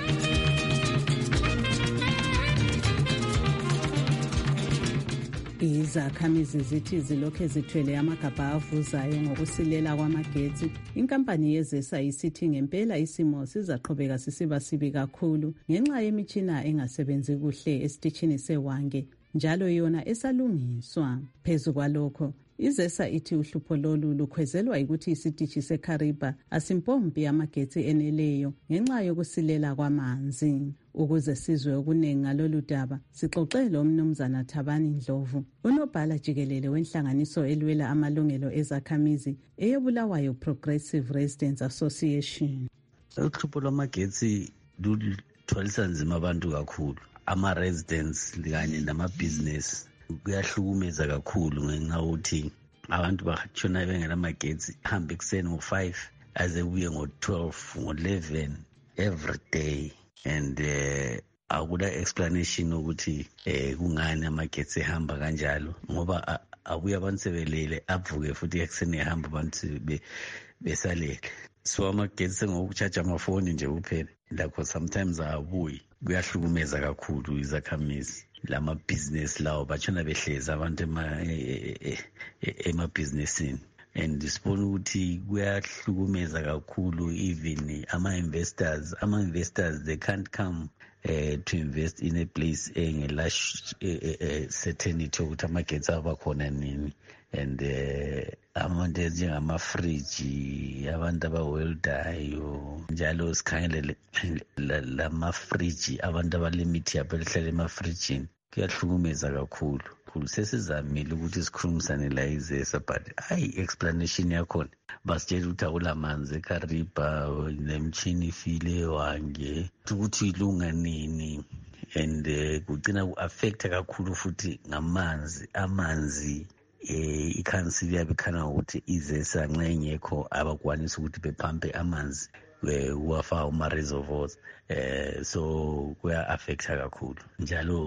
Izakhamizi zithi zilokhe zithwele amagabha avuzayo ngokusilela kwamagetsi. Inkampani yezesa isithi ngempela isimo sizaqhubeka sisiba sibi kakhulu ngenxa yemitshina engasebenzi kuhle esitishini seWange njalo yona esalungiswa. Phezu kwalokho izesa ithi uhlupho lolu lukhwezelwa ukuthi isitishi seKariba asimpompi amagetsi eneleyo ngenxa yokusilela kwamanzi. Ukuze sizwe okuningi ngalolu daba sixoxele umnumzana Thabani Ndlovu unobhala jikelele wenhlanganiso elwela amalungelo ezakhamizi eyobulawayo Progressive Residents Association. Uhlupho lwamagetsi luthwalisa nzima abantu kakhulu, ama-residents kanye nama-business. Kuyahlukumeza kakhulu ngenxa yokuthi abantu batshona bengenamagetsi hambe ekuseni ngo-five aze kuye ngo-twelve ngo-eleven every day. And uh, akula explanation ukuthi eh kungani amagetsi ehamba kanjalo ngoba abuya abantu sebelele avuke futhi ekuseni ehamba abantu besalele. So amagetsi ngokucharge amafoni nje kuphela lakho sometimes abuyi. Kuyahlukumeza kakhulu izakhamizi. Lama business lawo batshona behleza abantu ema ema businessini. And sibona ukuthi kuyahlukumeza kakhulu even ama investors ama investors they can't come uh, to invest in a place engela uh, certainty ukuthi amagetsi aba khona nini. And abantu njengama fridge abantu abaweldayo njalo sikhangele lama fridge abantu abalimit yabo lihlala ema fridge kuyahlukumeza kakhulu. Sesizamile ukuthi sikhulumisane la izesa but hayi explanation yakhona basitshela ukuthi akulamanzi eKariba nemtshini ifile eWange ukuthi ilunga nini. And kugcina ku-affecta kakhulu futhi ngamanzi amanzi. Eh i-council yabikhana ukuthi izesa nxa ingekho abakwanisa ukuthi bepampe amanzi kuwafaka uma reservoirs. Eh so kuya affecta kakhulu njalo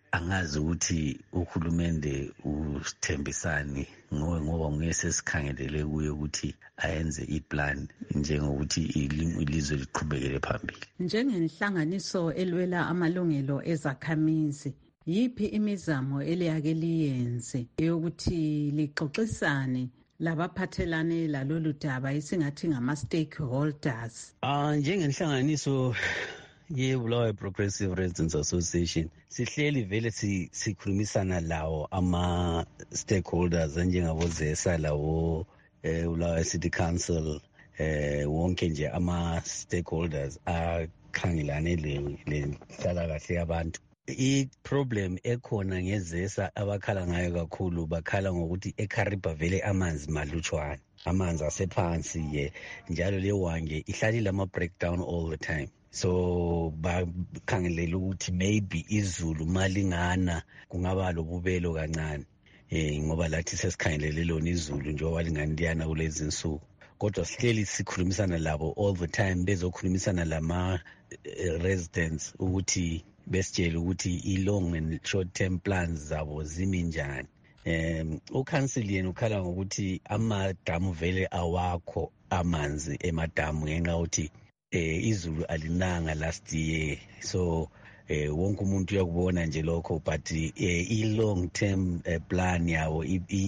angazi ukuthi uhulumende uthembisani ngoba nguye sesikhangelele kuye ukuthi ayenze iplan njengokuthi ilizwe liqhubekele phambili. Njengenhlanganiso elwela amalungelo ezakhamizi, yiphi imizamo eliyake liyenze yokuthi lixoxisane labaphathelane lalolu daba esingathi ngama-stakeholders? Uh, njengenhlanganiso ye-Bulawayo Progressive Residents Association sihleli vele sikhulumisana lawo ama-stakeholders anjengabo-ZESA lawo eh, Bulawayo City Council eh, wonke nje ama-stakeholders akhangelane lenhlalakahle yabantu. I-problem ekhona ngezesa abakhala ngayo kakhulu bakhala ngokuthi eKariba vele amanzi malutshwane, amanzi asephansi ye, njalo lewange ihlalile ama-breakdown all the time. So bakhangelela ukuthi maybe izulu malingana kungaba lobubelo kancane eh ngoba lathi sesikhangelele lona izulu njengoba lingani liyana kulezi insuku. Kodwa sihleli sikhulumisana labo all the time bezokhulumisana lama uh, residents ukuthi besitshela ukuthi i-long and short term plans zabo zimi njani. Um, uCouncil yena ukhala ngokuthi amadamu vele awakho amanzi emadamu ngenxa ukuthi eh izulu alinanga last year, so eh wonke umuntu uyakubona nje lokho, but eh, i-long term eh, plan yabo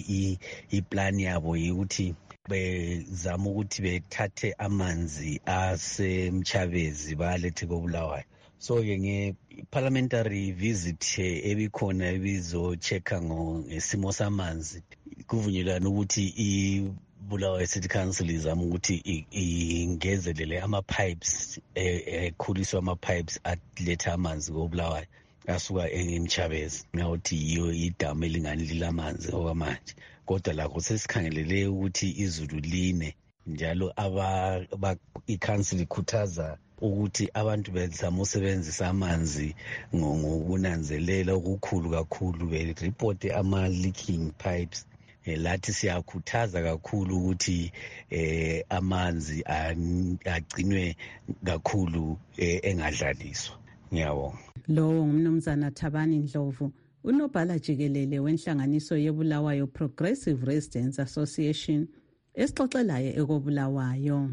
i-plan yabo ukuthi bezama ukuthi bethathe amanzi asemchabezi balethe koBulawayo. So ke nge-parliamentary visit ebikhona ebizo-check-a ngesimo samanzi, kuvunyelwana ukuthi iBulawayo City Council izama ukuthi ingezelele ama-pipes, ekhuliswe ama-pipes aletha amanzi koBulawayo asuka emchabezi, ngawothi yiyo idamu elingani lilamanzi okwamanje. Kodwa lakho sesikhangelele ukuthi izulu line, njalo aba i-council ikhuthaza ukuthi abantu bezama usebenzisa amanzi ngokunanzelela okukhulu kakhulu, be-reporte ama-leaking pipes. Eh, lathi siyakhuthaza kakhulu ukuthi eh, amanzi agcinwe kakhulu eh, engadlaliswa. Ngiyabonga. Lo ngumnumzana Thabani Ndlovu, unobhala jikelele wenhlanganiso yeBulawayo Progressive Residents Association esixoxelayo ekoBulawayo.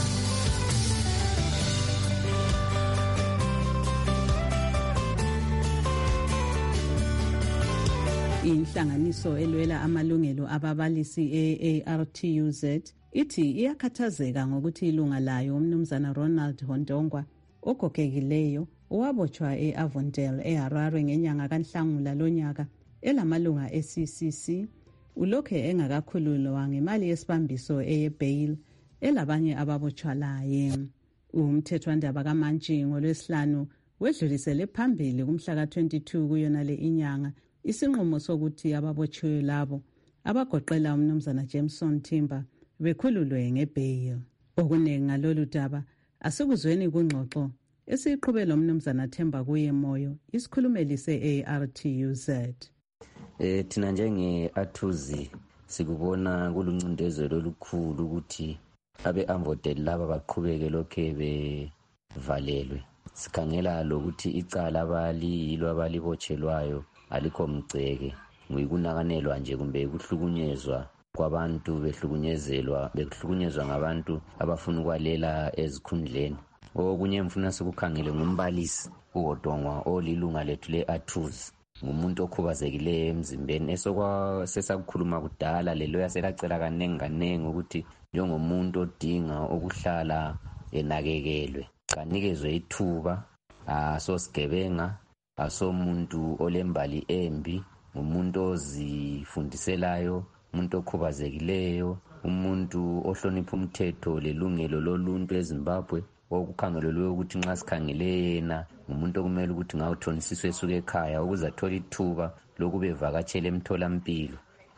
Inhlanganiso elwela amalungelo ababalisi e-A R T U Z ithi iyakhathazeka ngokuthi ilunga layo umnumzana Ronald Hondongwa ogogekileyo owabotshwa e-Avondale eHarare ngenyanga kaNhlangula lonyaka elamalunga e-C C C ulokhe engakakhululwa ngemali yesibambiso eye-bail elabanye ababotshwa laye. Umthethwandaba kaMantshi ngolwesihlanu wedlulisele phambili kumhla ka-twenty-two kuyona le inyanga isinqumo sokuthi ababotshiwe labo abagoqela umnumzana Jameson Timber bekhululwe ngebail. Okuningi ngalolu daba asikuzweni kungxoxo esiqhubela umnumzana Themba kuye moyo isikhulumeli se-A R T U Z. Eh thina njenge-Athuzi sikubona kuluncindezelo olukhulu ukuthi abe-Avondale laba baqhubeke lokhe bevalelwe. Sikhangela lokuthi icala abaliyilo abalibotshelwayo alikho mceke, nguyikunakanelwa nje kumbe kuhlukunyezwa kwabantu, behlukunyezelwa behlukunyezwa ngabantu abafuna ukwalela ezikhundleni. Okunye mfuna sikukhangele ngumbalisi uHodongwa olilunga lethu le-Athuzi, ngumuntu okhubazekileyo emzimbeni esokwa sesakukhuluma kudala lelo yaselacela kanengi kanengi ukuthi njengomuntu odinga ukuhlala enakekelwe kanikezwe ithuba, asosigebenga, asomuntu olembali embi, umuntu ozifundiselayo, umuntu okhubazekileyo, umuntu ohlonipha umthetho lelungelo loluntu eZimbabwe, okukhangelelwe ukuthi nxa sikhangele yena umuntu okumele ukuthi ngawuthonisiswe esuka ekhaya ukuze athole ithuba lokube evakatshele emtholampilo.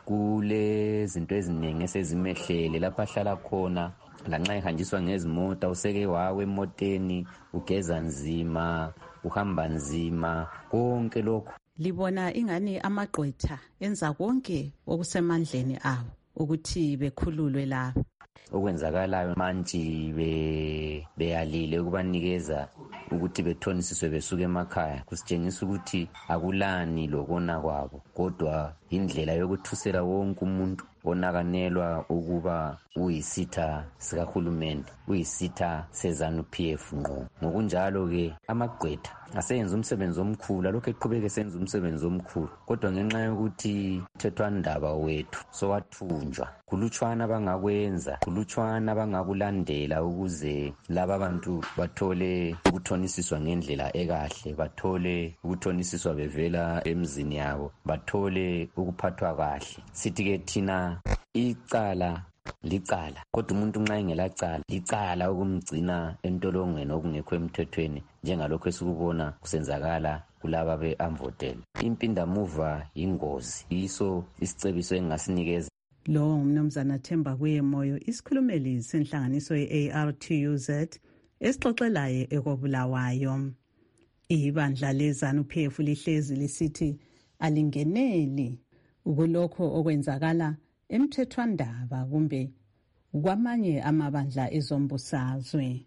Kule zinto eziningi esezimehlele lapha ahlala khona, lanxa ehanjiswa ngezimota useke wawe emoteni, ugeza nzima, uhamba nzima, konke lokho. Libona ingani amagqwetha enza konke okusemandleni abo ukuthi bekhululwe labo. Okwenzakalayo manje be beyalile ukubanikeza ukuthi bethonisiswe besuke emakhaya kusitshengisa ukuthi akulani lokona kwabo, kodwa indlela yokuthusela wonke umuntu onakanelwa ukuba uyisitha sikahulumende, uyisitha seZANU-P F ngqo. Ngokunjalo-ke amagqwetha aseyenza umsebenzi omkhulu, alokhu eqhubeka esenza umsebenzi omkhulu, kodwa ngenxa yokuthi umthethwandaba wethu sowathunjwa, kulutshwana abangakwenza, kulutshwana abangakulandela ukuze laba bantu bathole ukuthonisiswa ngendlela ekahle, bathole ukuthonisiswa bevela emzini yabo, bathole ukuphathwa kahle. Sithi-ke thina icala licala, kodwa umuntu nxa engelacala licala ukumgcina entolongweni okungekho emthethweni, njengalokho esikubona kusenzakala kulaba be-Amvotela. Impindamuva yingozi, yiso isicebiso engingasinikeza. Lo umnumzana Themba Kuyemoyo, isikhulumeli senhlanganiso ye-A R T U Z esixoxelayo ekobulawayo. Ibandla leZANU-P F lihlezi lisithi alingeneli ukulokho okwenzakala emthethwandaba kumbe kwamanye amabandla ezombusazwe.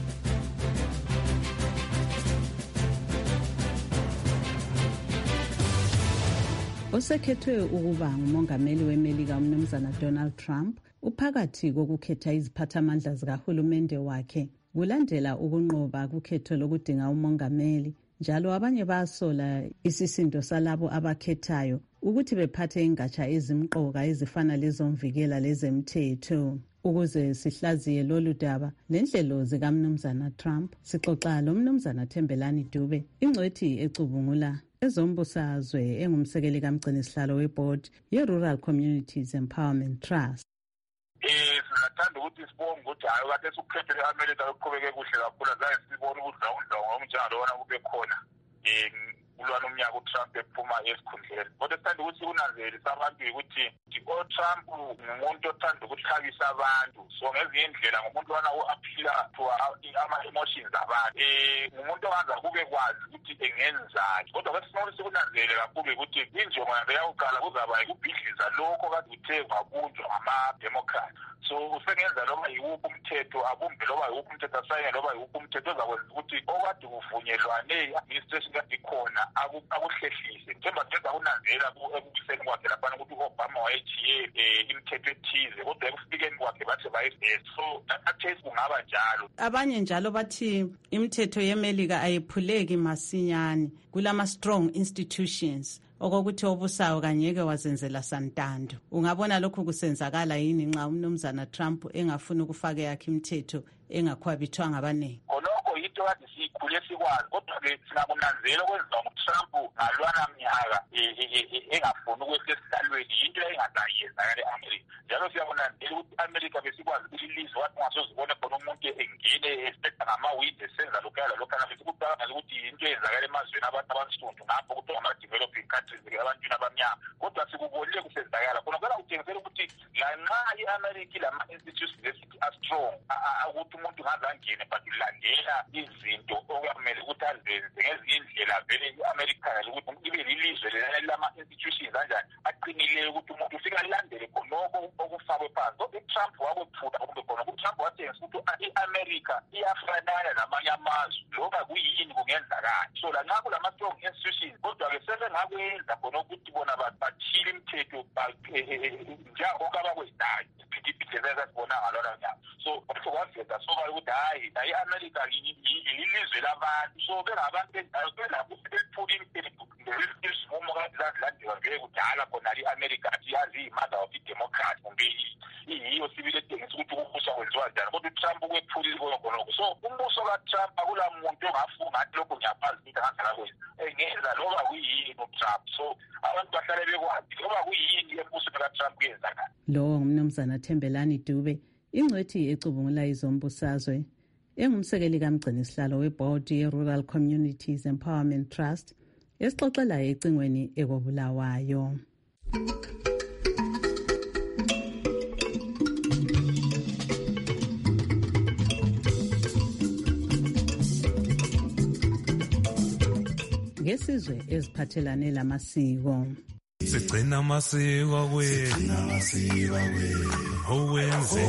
Osekhethwe ukuba ngumongameli weMelika umnumzana Donald Trump uphakathi kokukhetha iziphathamandla zikahulumende wakhe kulandela ukunqoba kukhetho lokudinga umongameli, njalo abanye basola isisindo salabo abakhethayo ukuthi bephathe ingatsha ezimqoka ezifana lezomvikela lezemthetho. Ukuze sihlaziye lolu daba nenhlelo zikaMnumzana Trump, sixoxa lo Mnumzana Thembelani Dube, ingcwethi ecubungula ezombusazwe, engumsekeli kamgcinisihlalo weboard ye-Rural Communities Empowerment Trust. Eh singathanda ukuthi sibonge ukuthi hayi kade sukhethe eAmerica lokuqhubeke kuhle kakhulu, zaye sibone ukuthi udlawudlawo ngomnjalo wona kube khona eh kulwana umnyaka uTrump ephuma esikhundleni. Kodwa sithanda ukuthi unanzelise abantu ukuthi uTrump ngumuntu othanda ukuhlabisa abantu, so ngezinye indlela ngumuntu wana uaphila to ama-emotions abantu. Eh ngumuntu owenza kube kwazi ukuthi engenzani, kodwa kwesinye sikunanzele kakhulu ukuthi injongo yakhe yokuqala kuzaba ukubhidliza lokho kade uthe kwabunjwa ngama-Democrat. So usengenza loba yiwuphi umthetho, abumbe loba yiwuphi umthetho, asayine loba yiwuphi umthetho ozakwenza ukuthi okade kuvunyelwane i-administration kade ikhona akuhlehlise. Njengoba njengoba kunanzela ekuseni kwakhe laphana ukuthi u-Obama wayethiye imithetho ethize, kodwa ekufikeni kwakhe bathi bayiveza. So athesi kungaba njalo. Abanye njalo bathi imithetho yeMelika ayiphuleki masinyane, kulama-strong institutions okokuthi obusayo kanyeke wazenzela santando. Ungabona lokhu kusenzakala yini nxa umnumzana Trump engafuna ukufaka yakhe imithetho engakhwabithwanga abaningi? Konoko yinto kade siyikhule sikwazi, kodwa-ke sinakunanzela okwenziwa nguTrump ngalwana mnyaka engafuni ukwehla esihlalweni, yinto engazayenzakala e-America. Njalo siyakunanzela ukuthi i-America besikwazi ukuthi ilizwe wathi ungasozibone khona umuntu engene espekta ngama-windi esenza lokhuyala lokhana, besikucabangela ukuthi yinto eyenzakala emazweni abantu abansundu ngapho kuthiwa ngama-developing countries ebantwini abamnyama, kodwa sikubonile kusenzakala. Khona kwela kutshengisela ukuthi lanxa i-America ilama-institutions esithi a-strong, ukuthi umuntu ngazangene but ulandela izinto okumele ukuthi azenze ngezinye indlela vele i-America ukuthi ibe lilizwe lama-institutions kanjani aqinileyo ukuthi umuntu ufika alandele khonoko okufakwe phansi. Kodwa uTrump wakwephula kumbe khona uTrump watshengisa ukuthi i-America iyafanana namanye amazwe, loba kuyini kungenzakala. So lanxa kulama-strong institutions, kodwa-ke sebengakwenza khona ukuthi bona bathile imithetho njengoba abakwenzayo iphithiphithi esasibona ngalona nyaka. So kodwa kwaveza sobala ukuthi hayi nayo i-America ilizwe labantu, so bengabantu belapho sebeliphula imithetho isivumo kade zazilandelwa vele kudala khona i-America athi yazi iyi-mother of i-democrat kumbe iyiyo sibili etengisa ukuthi ukubusa kwenziwa njani, kodwa uTrump ukwephulile konoko. So umbuso kaTrump akula muntu ongafunga ngathi lokho ngiyaphazi ukuthi angazala kwenza engenza loba kuyini uTrump. So abantu bahlale bekwazi loba kuyini embusweni kaTrump kuyenzakala. Lo ngumnumzana Thembelani Dube, ingcwethi ecubungula izombusazwe, engumsekeli kamgcinisihlalo weboard ye-Rural Communities Empowerment Trust esixoxelayo ecingweni ekobulawayo. Ngesizwe eziphathelane lamasiko. sigcina amasiko wethu owenze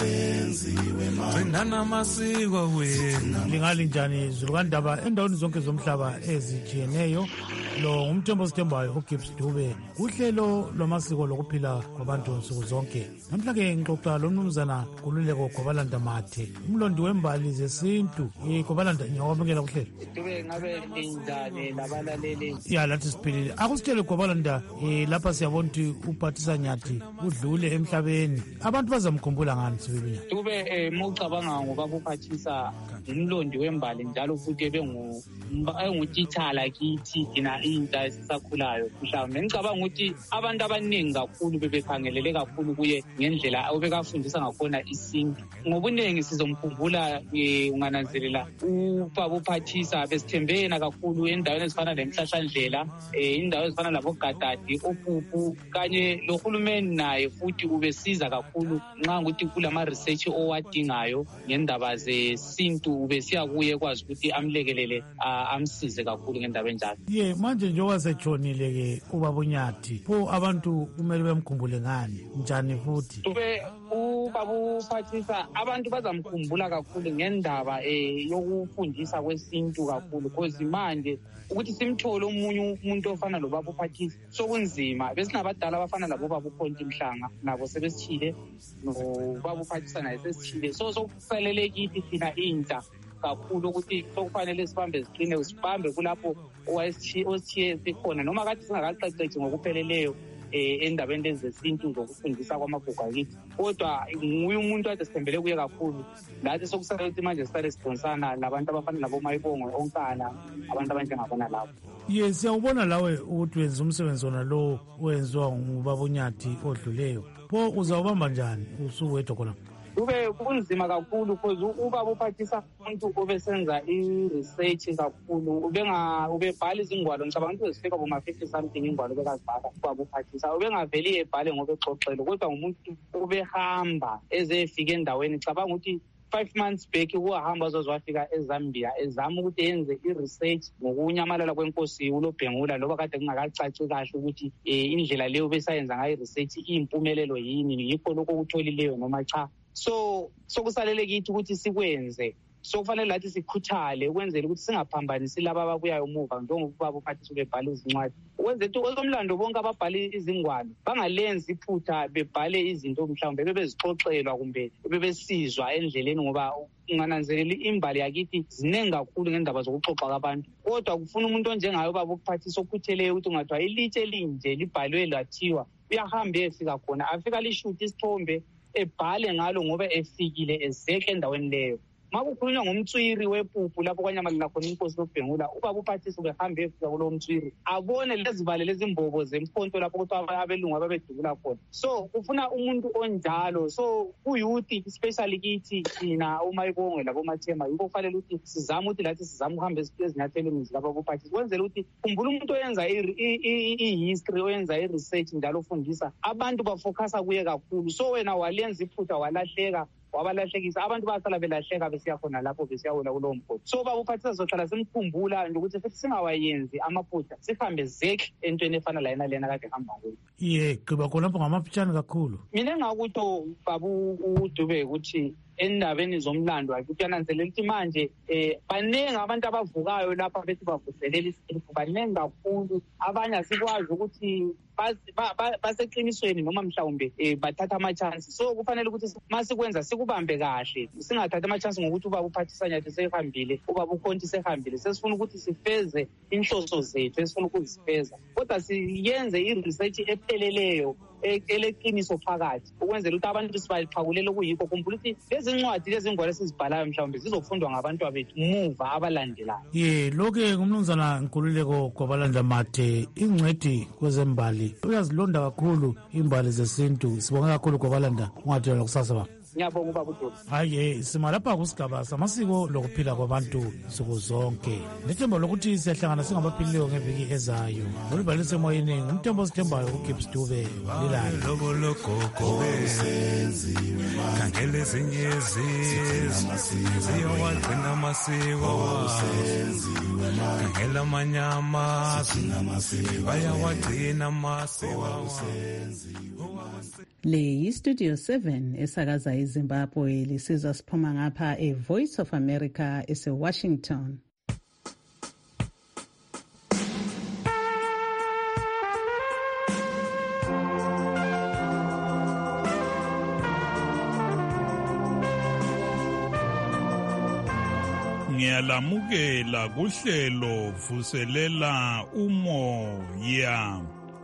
gcinana amasiko wethu. Lingali njani Zulukandaba endaweni zonke zomhlaba ezijiyeneyo. Lo ngumthembo sithembayo uGibbs Dube uhlelo lwamasiko lokuphila kwabantu nsuku zonke. Namhlanje ngixoxa lo mnumzana Nkululeko Gobalanda Mathe, umlondi wembali zesintu. Gobalanda ngiyakwamukela kuhlelo. Dube ngabe linjani labalaleli? Ya lathi siphilile. Akusitshele Gobalanda eh lapha siyabona ukuthi uPhathisa Nyathi udlule emhlabeni. Abantu bazamkhumbula ngani sibebunya? Dube eh mucabanga ngoba uPhathisa umlondi wembali njalo futhi ebengu engutitshala kithi thina intsha esisakhulayo. Mhlawumbe ngicabanga ukuthi abantu abaningi kakhulu bebekhangelele kakhulu kuye ngendlela obekafundisa ngakhona isintu. Ngobuningi sizomkhumbula ungananzelela ubaba uPhathisa besithembena kakhulu endaweni ezifana nemhlahlandlela, indawo ezifana laboGadadi, oPupu kanye lohulumeni naye futhi ubesiza kakhulu nxa ukuthi kulama research owadingayo ngendaba zesintu ubesiya kuye kwazi ukuthi amlekelele amsize kakhulu ngendaba enjalo. Ye manje nje wasetshonile ke ubaba uNyathi, pho abantu kumele bemkhumbule ngani njani futhi? Ube ubaba uPhathisa abantu bazamkhumbula kakhulu ngendaba eh yokufundisa kwesintu kakhulu because manje ukuthi simthole umunye umuntu ofana lo baba uPhathisa sokunzima. Besinabadala abafana labo baba uPhonti Mhlanga nabo sebesithile no baba uPhathisa naye sesithile, so sokusalele kithi thina intsha kakhulu ukuthi sokufanele sibambe ziqine sibambe kulapho owayesithiye sikhona noma kade singakaqeqeshi ngokupheleleyo eh endabeni lezi zesintu zokufundisa kwamagugu akithi, kodwa nguye umuntu ade sithembele kuye kakhulu. Lathi sokusala ukuthi manje sisale sidonsana labantu abafana nabo Mayibongo onkana abantu abanjengabona lapho. Yes, siyawubona lawe ukuthi wenza umsebenzi wona lo wenziwa ngubaba uNyathi odluleyo. Pho uzawubamba njani usuku wedwa khona? Ube kunzima kakhulu because ubaba uPhathisa umuntu obesenza i-research kakhulu, ubenga ubebhala izingwalo. Ngicabanga ukuthi zifika boma fifty something ingwalo bekazibhala ubaba uPhathisa. Ubengaveli ebhale ngoba exoxelo, kodwa ngumuntu obehamba ezefika endaweni. Ngicabanga ukuthi five months back ukuhamba azozwafika eZambia ezama ukuthi yenze i-research ngokunyamalala kwenkosi uLobhengula loba kade kungakacaci kahle ukuthi indlela leyo besayenza ngayo i-research iyimpumelelo yini, yikho lokho ukutholileyo noma cha. So sokusalele kithi ukuthi sikwenze, so kufanele lathi sikhuthale ukwenzela ukuthi singaphambanisi laba ababuyayo umuva njengobaba uPhathisa bebhala izincwadi, ukwenzela ukuthi osomlando bonke ababhala izingwalo bangalenzi iphutha bebhale izinto mhlawumbe bebezixoxelwa kumbe bebesizwa endleleni, ngoba ungananzelela imbali yakithi ziningi kakhulu ngendaba zokuxoxa kwabantu. Kodwa kufuna umuntu onjengayo baba uPhathisa okhutheleyo ukuthi ungathiwa ilitshe linje libhalwe lathiwa uyahamba efika khona afika lishuthi isithombe ebhale ngalo ngoba efikile ezeke endaweni leyo. Makukhulunywa ngomtswiri wePupu lapho kwanyamalela khona inkosi uLobhengula, ubaba uPhathisa ubehambe efika kulo mtswiri abone lezivale lezimbobo zemkhonto lapho ukuthi abelungu ababedubula khona. So kufuna umuntu onjalo, so kuyouth especially kithi thina uMayibongo labo Mathema yiko kufanele ukuthi sizame ukuthi lathi sizame ukuhamba ezinyathelweni zilapha uPhathisa kwenzela ukuthi khumbula umuntu oyenza i-history oyenza i-research njalo ufundisa abantu bafocusa kuye kakhulu. So wena walenza iphutha walahleka wabalahlekisa abantu basala belahleka besiya khona lapho besiyawela kulowo mgodi. So baba uPhathisa zohlala simkhumbula nje ukuthi futhi singawayenzi amaphutha sihambe zeki entweni efana la yena lena kade hamba kuyo. Ye gqiba khona lapho ngamafitshane kakhulu. Mina ngakuthi baba uDube ukuthi endabeni zomlando wakhe uyananzelela ukuthi manje eh baningi abantu abavukayo lapha bethi bavuselela isiqephu, baningi kakhulu. Abanye asikwazi ukuthi baseqinisweni noma mhlawumbe bathatha ama-chance. So kufanele ukuthi masikwenza sikubambe kahle, singathathi ama-chance ngokuthi ubaba uPhathisa Nyathi sehambile, ubaba uKhonti sehambile, sesifuna ukuthi sifeze inhloso zethu esifuna ukuzifeza, kodwa siyenze i-research epheleleyo eleqiniso phakathi ukwenzela ukuthi abantu sibaxhakulele okuyikho. Khumbula ukuthi lezi ncwadi lezi ngwalo esizibhalayo mhlawumbe zizofundwa ngabantu bethu muva abalandelayo. Ye lokho ngumnumzana Nkululeko Gobalanda Mathe, ingcwethi kwezembali uyazilonda kakhulu imbali zesintu. Sibonga kakhulu Gobalanda, ungathela kusasa ba. Ngiyabonga ubaba uDlomo. Hayi sima lapha kusigaba samasiko lokuphila kwabantu nsuku zonke. Nethemba lokuthi siyahlangana singabaphilileyo ngeviki ezayo. Ngolibhalise emoyeni ngumthembo osithembayo uGibbs Dube. Lilani. Lobolokoko besenziwe khangele ezinye izizwe ziyowagcina amasiko khangela amanye amazwe bayawagcina amasiko. Le yiStudio seven esakaza eZimbabwe lisizwa siphuma ngapha eVoice of America eseWashington. Ngiyalamukela kuhlelo vuselela umoya.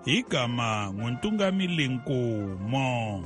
Igama nguNtungamili Nkomo.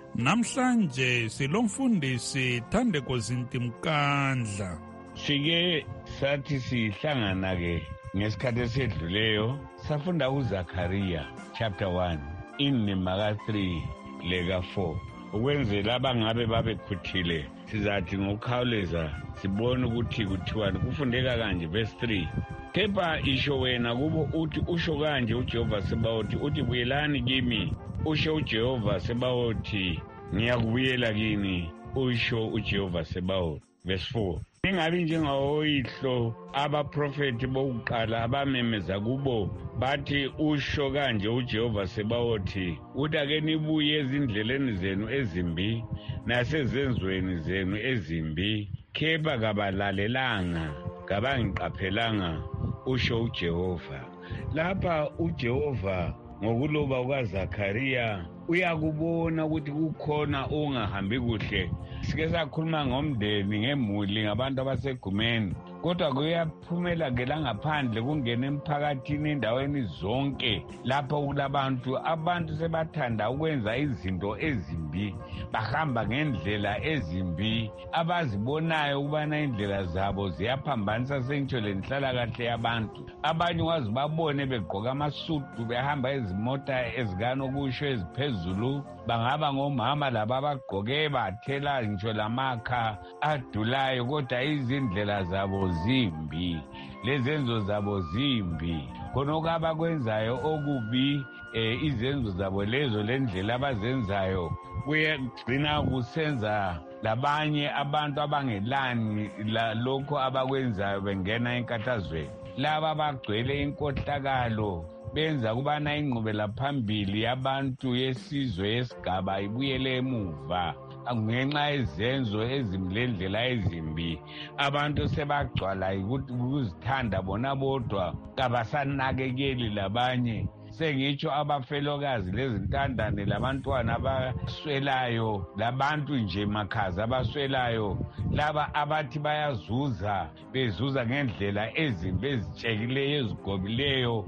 Namhlanje silomfundisi Thandeko Zintimkandla. Sike sathi sihlangana ke ngesikhathi esedluleyo safunda uZakhariya chapter one inima ka three lega four. Ukwenzela abangabe babekhuthile sizathi ngokukhawuleza sibone ukuthi kuthiwani kufundeka kanje verse three. Kepha isho wena kubo uthi usho kanje uJehova Sebaothi uthi buyelani kimi usho uJehova Sebaothi ngiyakubuyela kini usho uJehova Sebaothi. Verse four. Ningabi njengawoyihlo abaprofeti bokuqala abamemeza kubo bathi usho kanje uJehova Sebaothi uthi ake nibuye ezindleleni zenu ezimbi nasezenzweni zenu ezimbi kepha kabalalelanga kabangiqaphelanga usho uJehova. Lapha uJehova ngokuloba kukaZakhariya uyakubona ukuthi kukhona ongahambi kuhle. Sike sakhuluma ngomndeni ngemuli ngabantu abasegumeni kodwa kuyaphumela ke la ngaphandle kungena emphakathini endaweni zonke lapho kulabantu abantu sebathanda ukwenza izinto ezimbi bahamba ngendlela ezimbi abazibonayo ukubana indlela zabo ziyaphambanisa sengitsho lenhlala kahle yabantu. Abanye wazi babone begqoka amasudu behamba ezimota ezikanokusho eziphezulu bangaba ngomama laba abagqoke bathela ngitsho lamakha adulayo kodwa izindlela zabo zimbi lezenzo zabo zimbi khonoko abakwenzayo okubi eh, izenzo zabo lezo lendlela abazenzayo kuyagcina kusenza labanye abantu abangelani lokho abakwenzayo bengena enkathazweni. Laba bagcwele inkohlakalo benza kubana ingqubela phambili yabantu yesizwe yesigaba ibuyele emuva ngenxa yezenzo ezimlendlela ezimbi. Abantu sebagcwala ukuzithanda bona bodwa kabasanakekeli labanye. Sengitsho abafelokazi lezintandane labantwana abaswelayo labantu nje makhaza abaswelayo laba abathi bayazuza bezuza ngendlela ezimbi ezitshekileyo ezigobileyo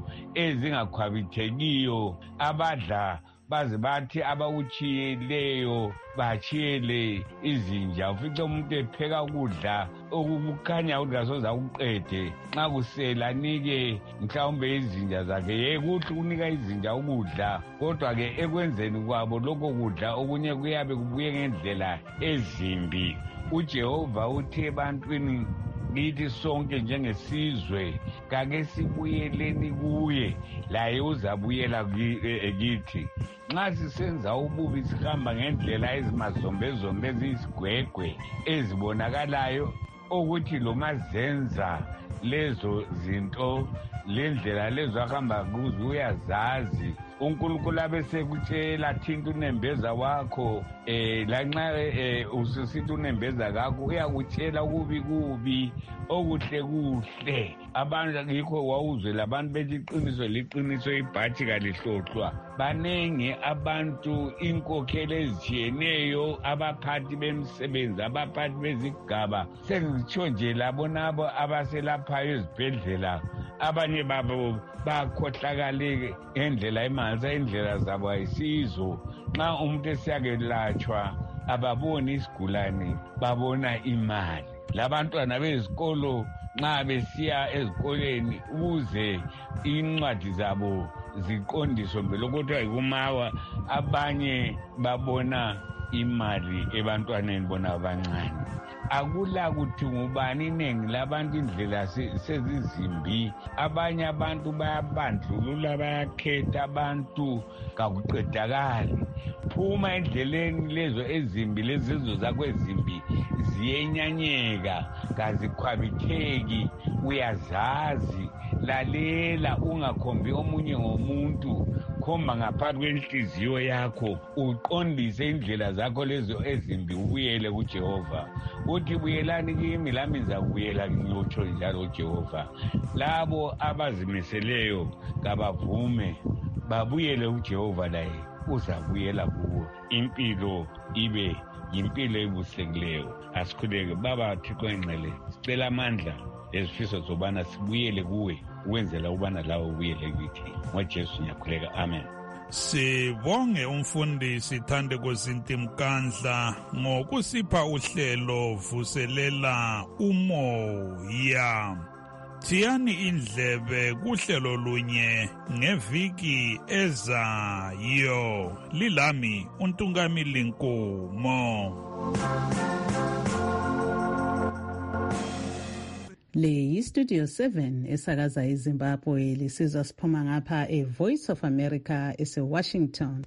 ezingakhwabithekiyo abadla baze bathi abawuchiyileyo bachiyele izinja. Ufice umuntu epheka ukudla okukhanya ukuthi kasoza ukuqede nxa kusela nike mhlawumbe izinja zakhe yekuhle ukunika izinja ukudla kodwa ke ekwenzeni kwabo lokho kudla okunye kuyabe kubuye ngendlela ezimbi. uJehova uthe ebantwini lithi sonke njengesizwe kake sibuyeleni kuye laye uzabuyela kithi. Nxa sisenza ububi sihamba ngendlela ezimazombezombe eziyisigwegwe ezibonakalayo ukuthi lomazenza lezo zinto lendlela lezo ahamba kuzo uyazazi. uNkulunkulu abesekutshela thinta unembeza wakho eh lanxa eh ususithi unembeza kakho uyakutshela kubi kubi okuhle kuhle. Abantu ngikho wawuzwe labantu bethi iqiniso liqiniso ibhathi kalihlohlwa. Banenge abantu inkokhelo ezitshiyeneyo abaphathi bemsebenzi abaphathi bezigaba sengitsho nje labo nabo abaselaphayo ezibhedlela abanye babo bakhohlakale ngendlela emanzi indlela zabo ayisizo. Nxa umuntu esiyakelatshwa ababoni isigulane babona imali. Labantwana bezikolo nxa besiya ezikoleni ukuze incwadi zabo ziqondiswe mbele kodwa ikumawa abanye babona imali ebantwaneni bona abancane. Akula kuthi ngubani iningi labantu indlela sezizimbi, abanye abantu bayabandlulula bayakhetha abantu kakuqedakali. Phuma endleleni lezo ezimbi lezo zakho ezimbi ziyenyanyeka kazikhwabitheki, uyazazi. Lalela ungakhombi omunye ngomuntu, khomba ngaphansi kwenhliziyo yakho, uqondise indlela zakho lezo ezimbi, ubuyele kuJehova. Uthi buyelani kimi lami ngizakubuyela kimi, utsho njalo uJehova. Labo abazimiseleyo kabavume babuyele kuJehova, naye uzabuyela kuwo. Impilo ibe yimpilo ebusekileyo. Asikhuleke baba Thixo engcele, sicela amandla lezifiso zobana sibuyele kuwe, ukwenzela ubana lawo ubuyele kithi. NgoJesu ngiyakhuleka, amen. Sibonge umfundisi Thandeko Zintimkandla ngokusipha uhlelo vuselela umoya. Thiyani indlebe kuhlelo lunye ngeviki ezayo. Lilami uNtungamili Nkomo. Le yiStudio seven esakaza eZimbabwe, lisizwa siphuma ngapha eVoice of America eseWashington.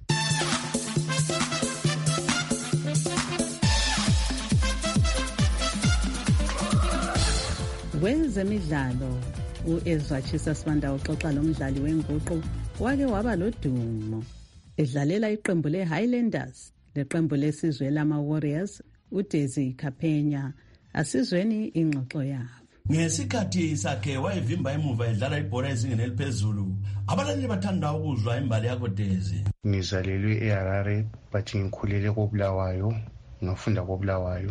Kwezemidlalo, uEzra Chisa Sibanda uxoxa lomdlali wenguqu wake waba lodumo edlalela iqembu leHighlanders leqembu lesizwe lama-Warriors uDesi Kaphenya. Asizweni ingxoxo yabo. Ngesikhathi sakhe wayevimba emuva edlala ibhola ezingeni eliphezulu, abalaleli bathanda ukuzwa imbali yakho Desi. Ngizalelwe eHarare but ngikhulele koBulawayo, ngafunda koBulawayo.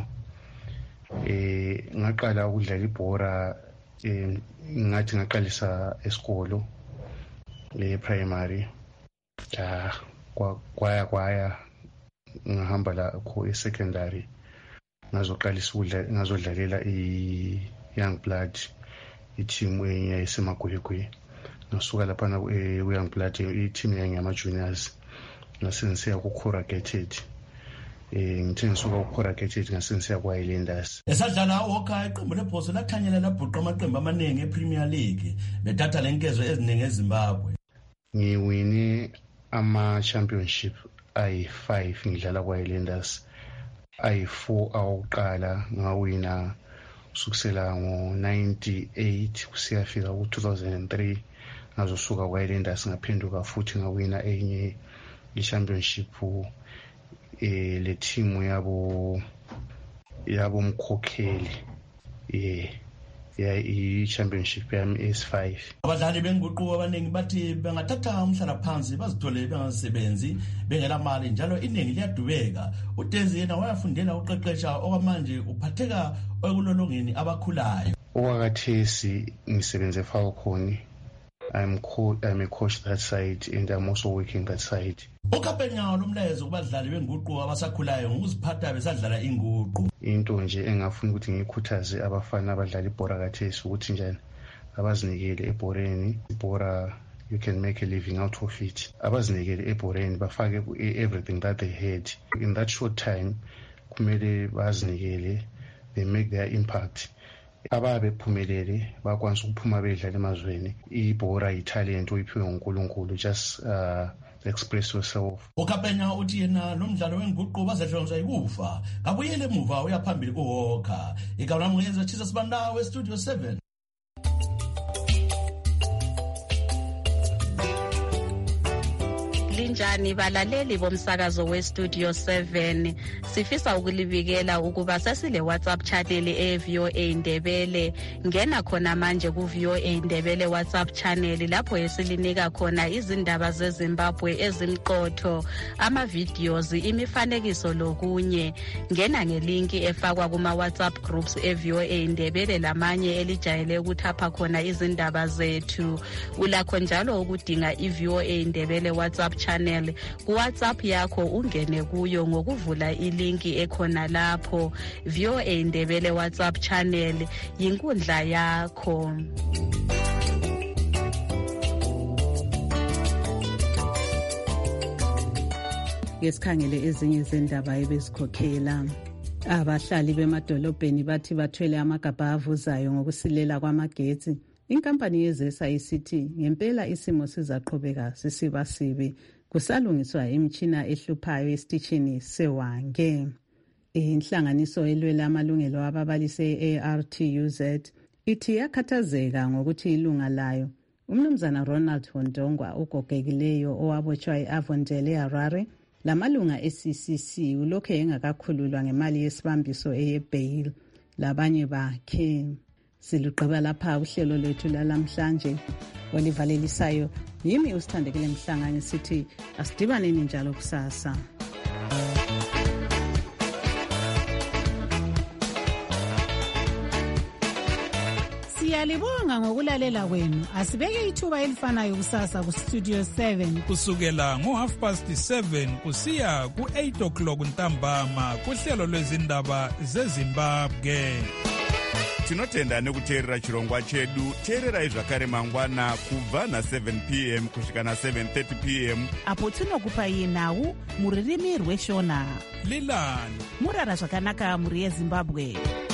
Eh ngaqala ukudlala ibhola eh ngathi ngaqalisa esikolo le primary. Ja kwaya kwaya ngahamba la ko e-secondary. Ngazoqalisa ukudlala ngazodlalela i Young Blood, i-team eyayisemagwegwe. Ngasuka lapha na ku-Young Blood, i-team yangama-juniors. Ngasenisiya ku-corrugated. Eh ngithe ngisuka ku-corrugated ngasenisiya ku-Highlanders. Esadlala wokha iqembu lebhoso lathanyela labhuqa amaqembu amaningi e-Premier League, bethatha lenkezo eziningi eZimbabwe. Ngiwine ama-championship ayi-five ngidlala ku-Highlanders. Ayi-four awuqala ngawina sukusela ngo ninety-eight kusiyafika ku two thousand three ngazosuka kwa-Highlanders ngaphenduka futhi ngawina enye i-championship eh le team yabo yabo mkhokheli eh ya i-championship yami S five. Abadlali benguqu abaningi bathi bengathatha umhlala phansi bazithole bengasebenzi bengela mali njalo iningi liyadubeka. uDesi yena wayafundela uqeqesha okwamanje uphatheka ekulolongeni abakhulayo. Okwakathesi ngisebenze eFalcon. I'm co I'm a coach that side and I'm also working that side. Ukaphenya lomlezo kubadlali benguqu abasakhulayo ngokuziphatha besadlala inguqu. Into nje engafuna ukuthi ngikhuthaze abafana abadlala ibhola kathesi ukuthi njani abazinikele ebhoreni. Ibhola you can make a living out of it. Abazinikele ebhoreni bafake everything that they had in that short time. Kumele bazinikele, they make their impact. Ababe phumelele bakwanisa ukuphuma bedlala emazweni. Ibhola italent oyiphiwe uNkulunkulu, just uh, express yourself. Ukaphenya uthi yena nomdlalo wenguqu bazehlonza ikufa ngabuyele emuva uyaphambili kuwokha. Igama lami ngiyenza Chisa Sibanda weStudio seven. Linjani balaleli bomsakazo weStudio seven, sifisa ukulibikela ukuba sesile WhatsApp channel e-V O A Ndebele. Ngena khona manje ku-V O A Ndebele WhatsApp channel lapho esilinika khona izindaba zeZimbabwe ezimqotho, ama-videos, imifanekiso lokunye. Ngena ngelinki efakwa kuma-WhatsApp groups e-V O A Ndebele lamanye elijayele ukuthapha khona izindaba zethu. Ulakho njalo ukudinga i-V O A Ndebele WhatsApp channel ku-WhatsApp yakho, ungene kuyo ngokuvula ilinki ekhona lapho. V O A Ndebele WhatsApp channel yinkundla yakho. ke sikhangele ezinye zendaba ebezikhokhela. Abahlali bemadolobheni bathi bathwele amagabha avuzayo ngokusilela kwamagetsi. Inkampani yezesa isithi ngempela isimo sizaqhubeka sisiba sibi kusalungiswa imitshina ehluphayo esitishini seWange. Inhlanganiso elwela amalungelo ababalisi e-A R T U Z ithi yakhathazeka ngokuthi ilunga layo uMnumzana Ronald Hondongwa ugogekileyo owabotshwa e-Avondale eHarare lamalunga e-C C C ulokhu engakakhululwa ngemali yesibambiso eye-bail labanye bakhe. Siluqaba lapha uhlelo lwethu lalamhlanje olivalelisayo yimi usithandekile Mhlanga sithi asidibaneni njalo kusasa. Siyalibonga ngokulalela kwenu. Asibeke ithuba elifanayo kusasa ku Studio seven kusukela ngo half past seven kusiya ku eight o'clock ntambama kuhlelo lwezindaba zeZimbabwe. Tinotenda nekuteerera chirongwa chedu. Teererai zvakare mangwana kubva na seven p m kusvika na seven thirty p m apo tinokupai nhau muririmi rweshona. Lilani murara zvakanaka muri yeZimbabwe.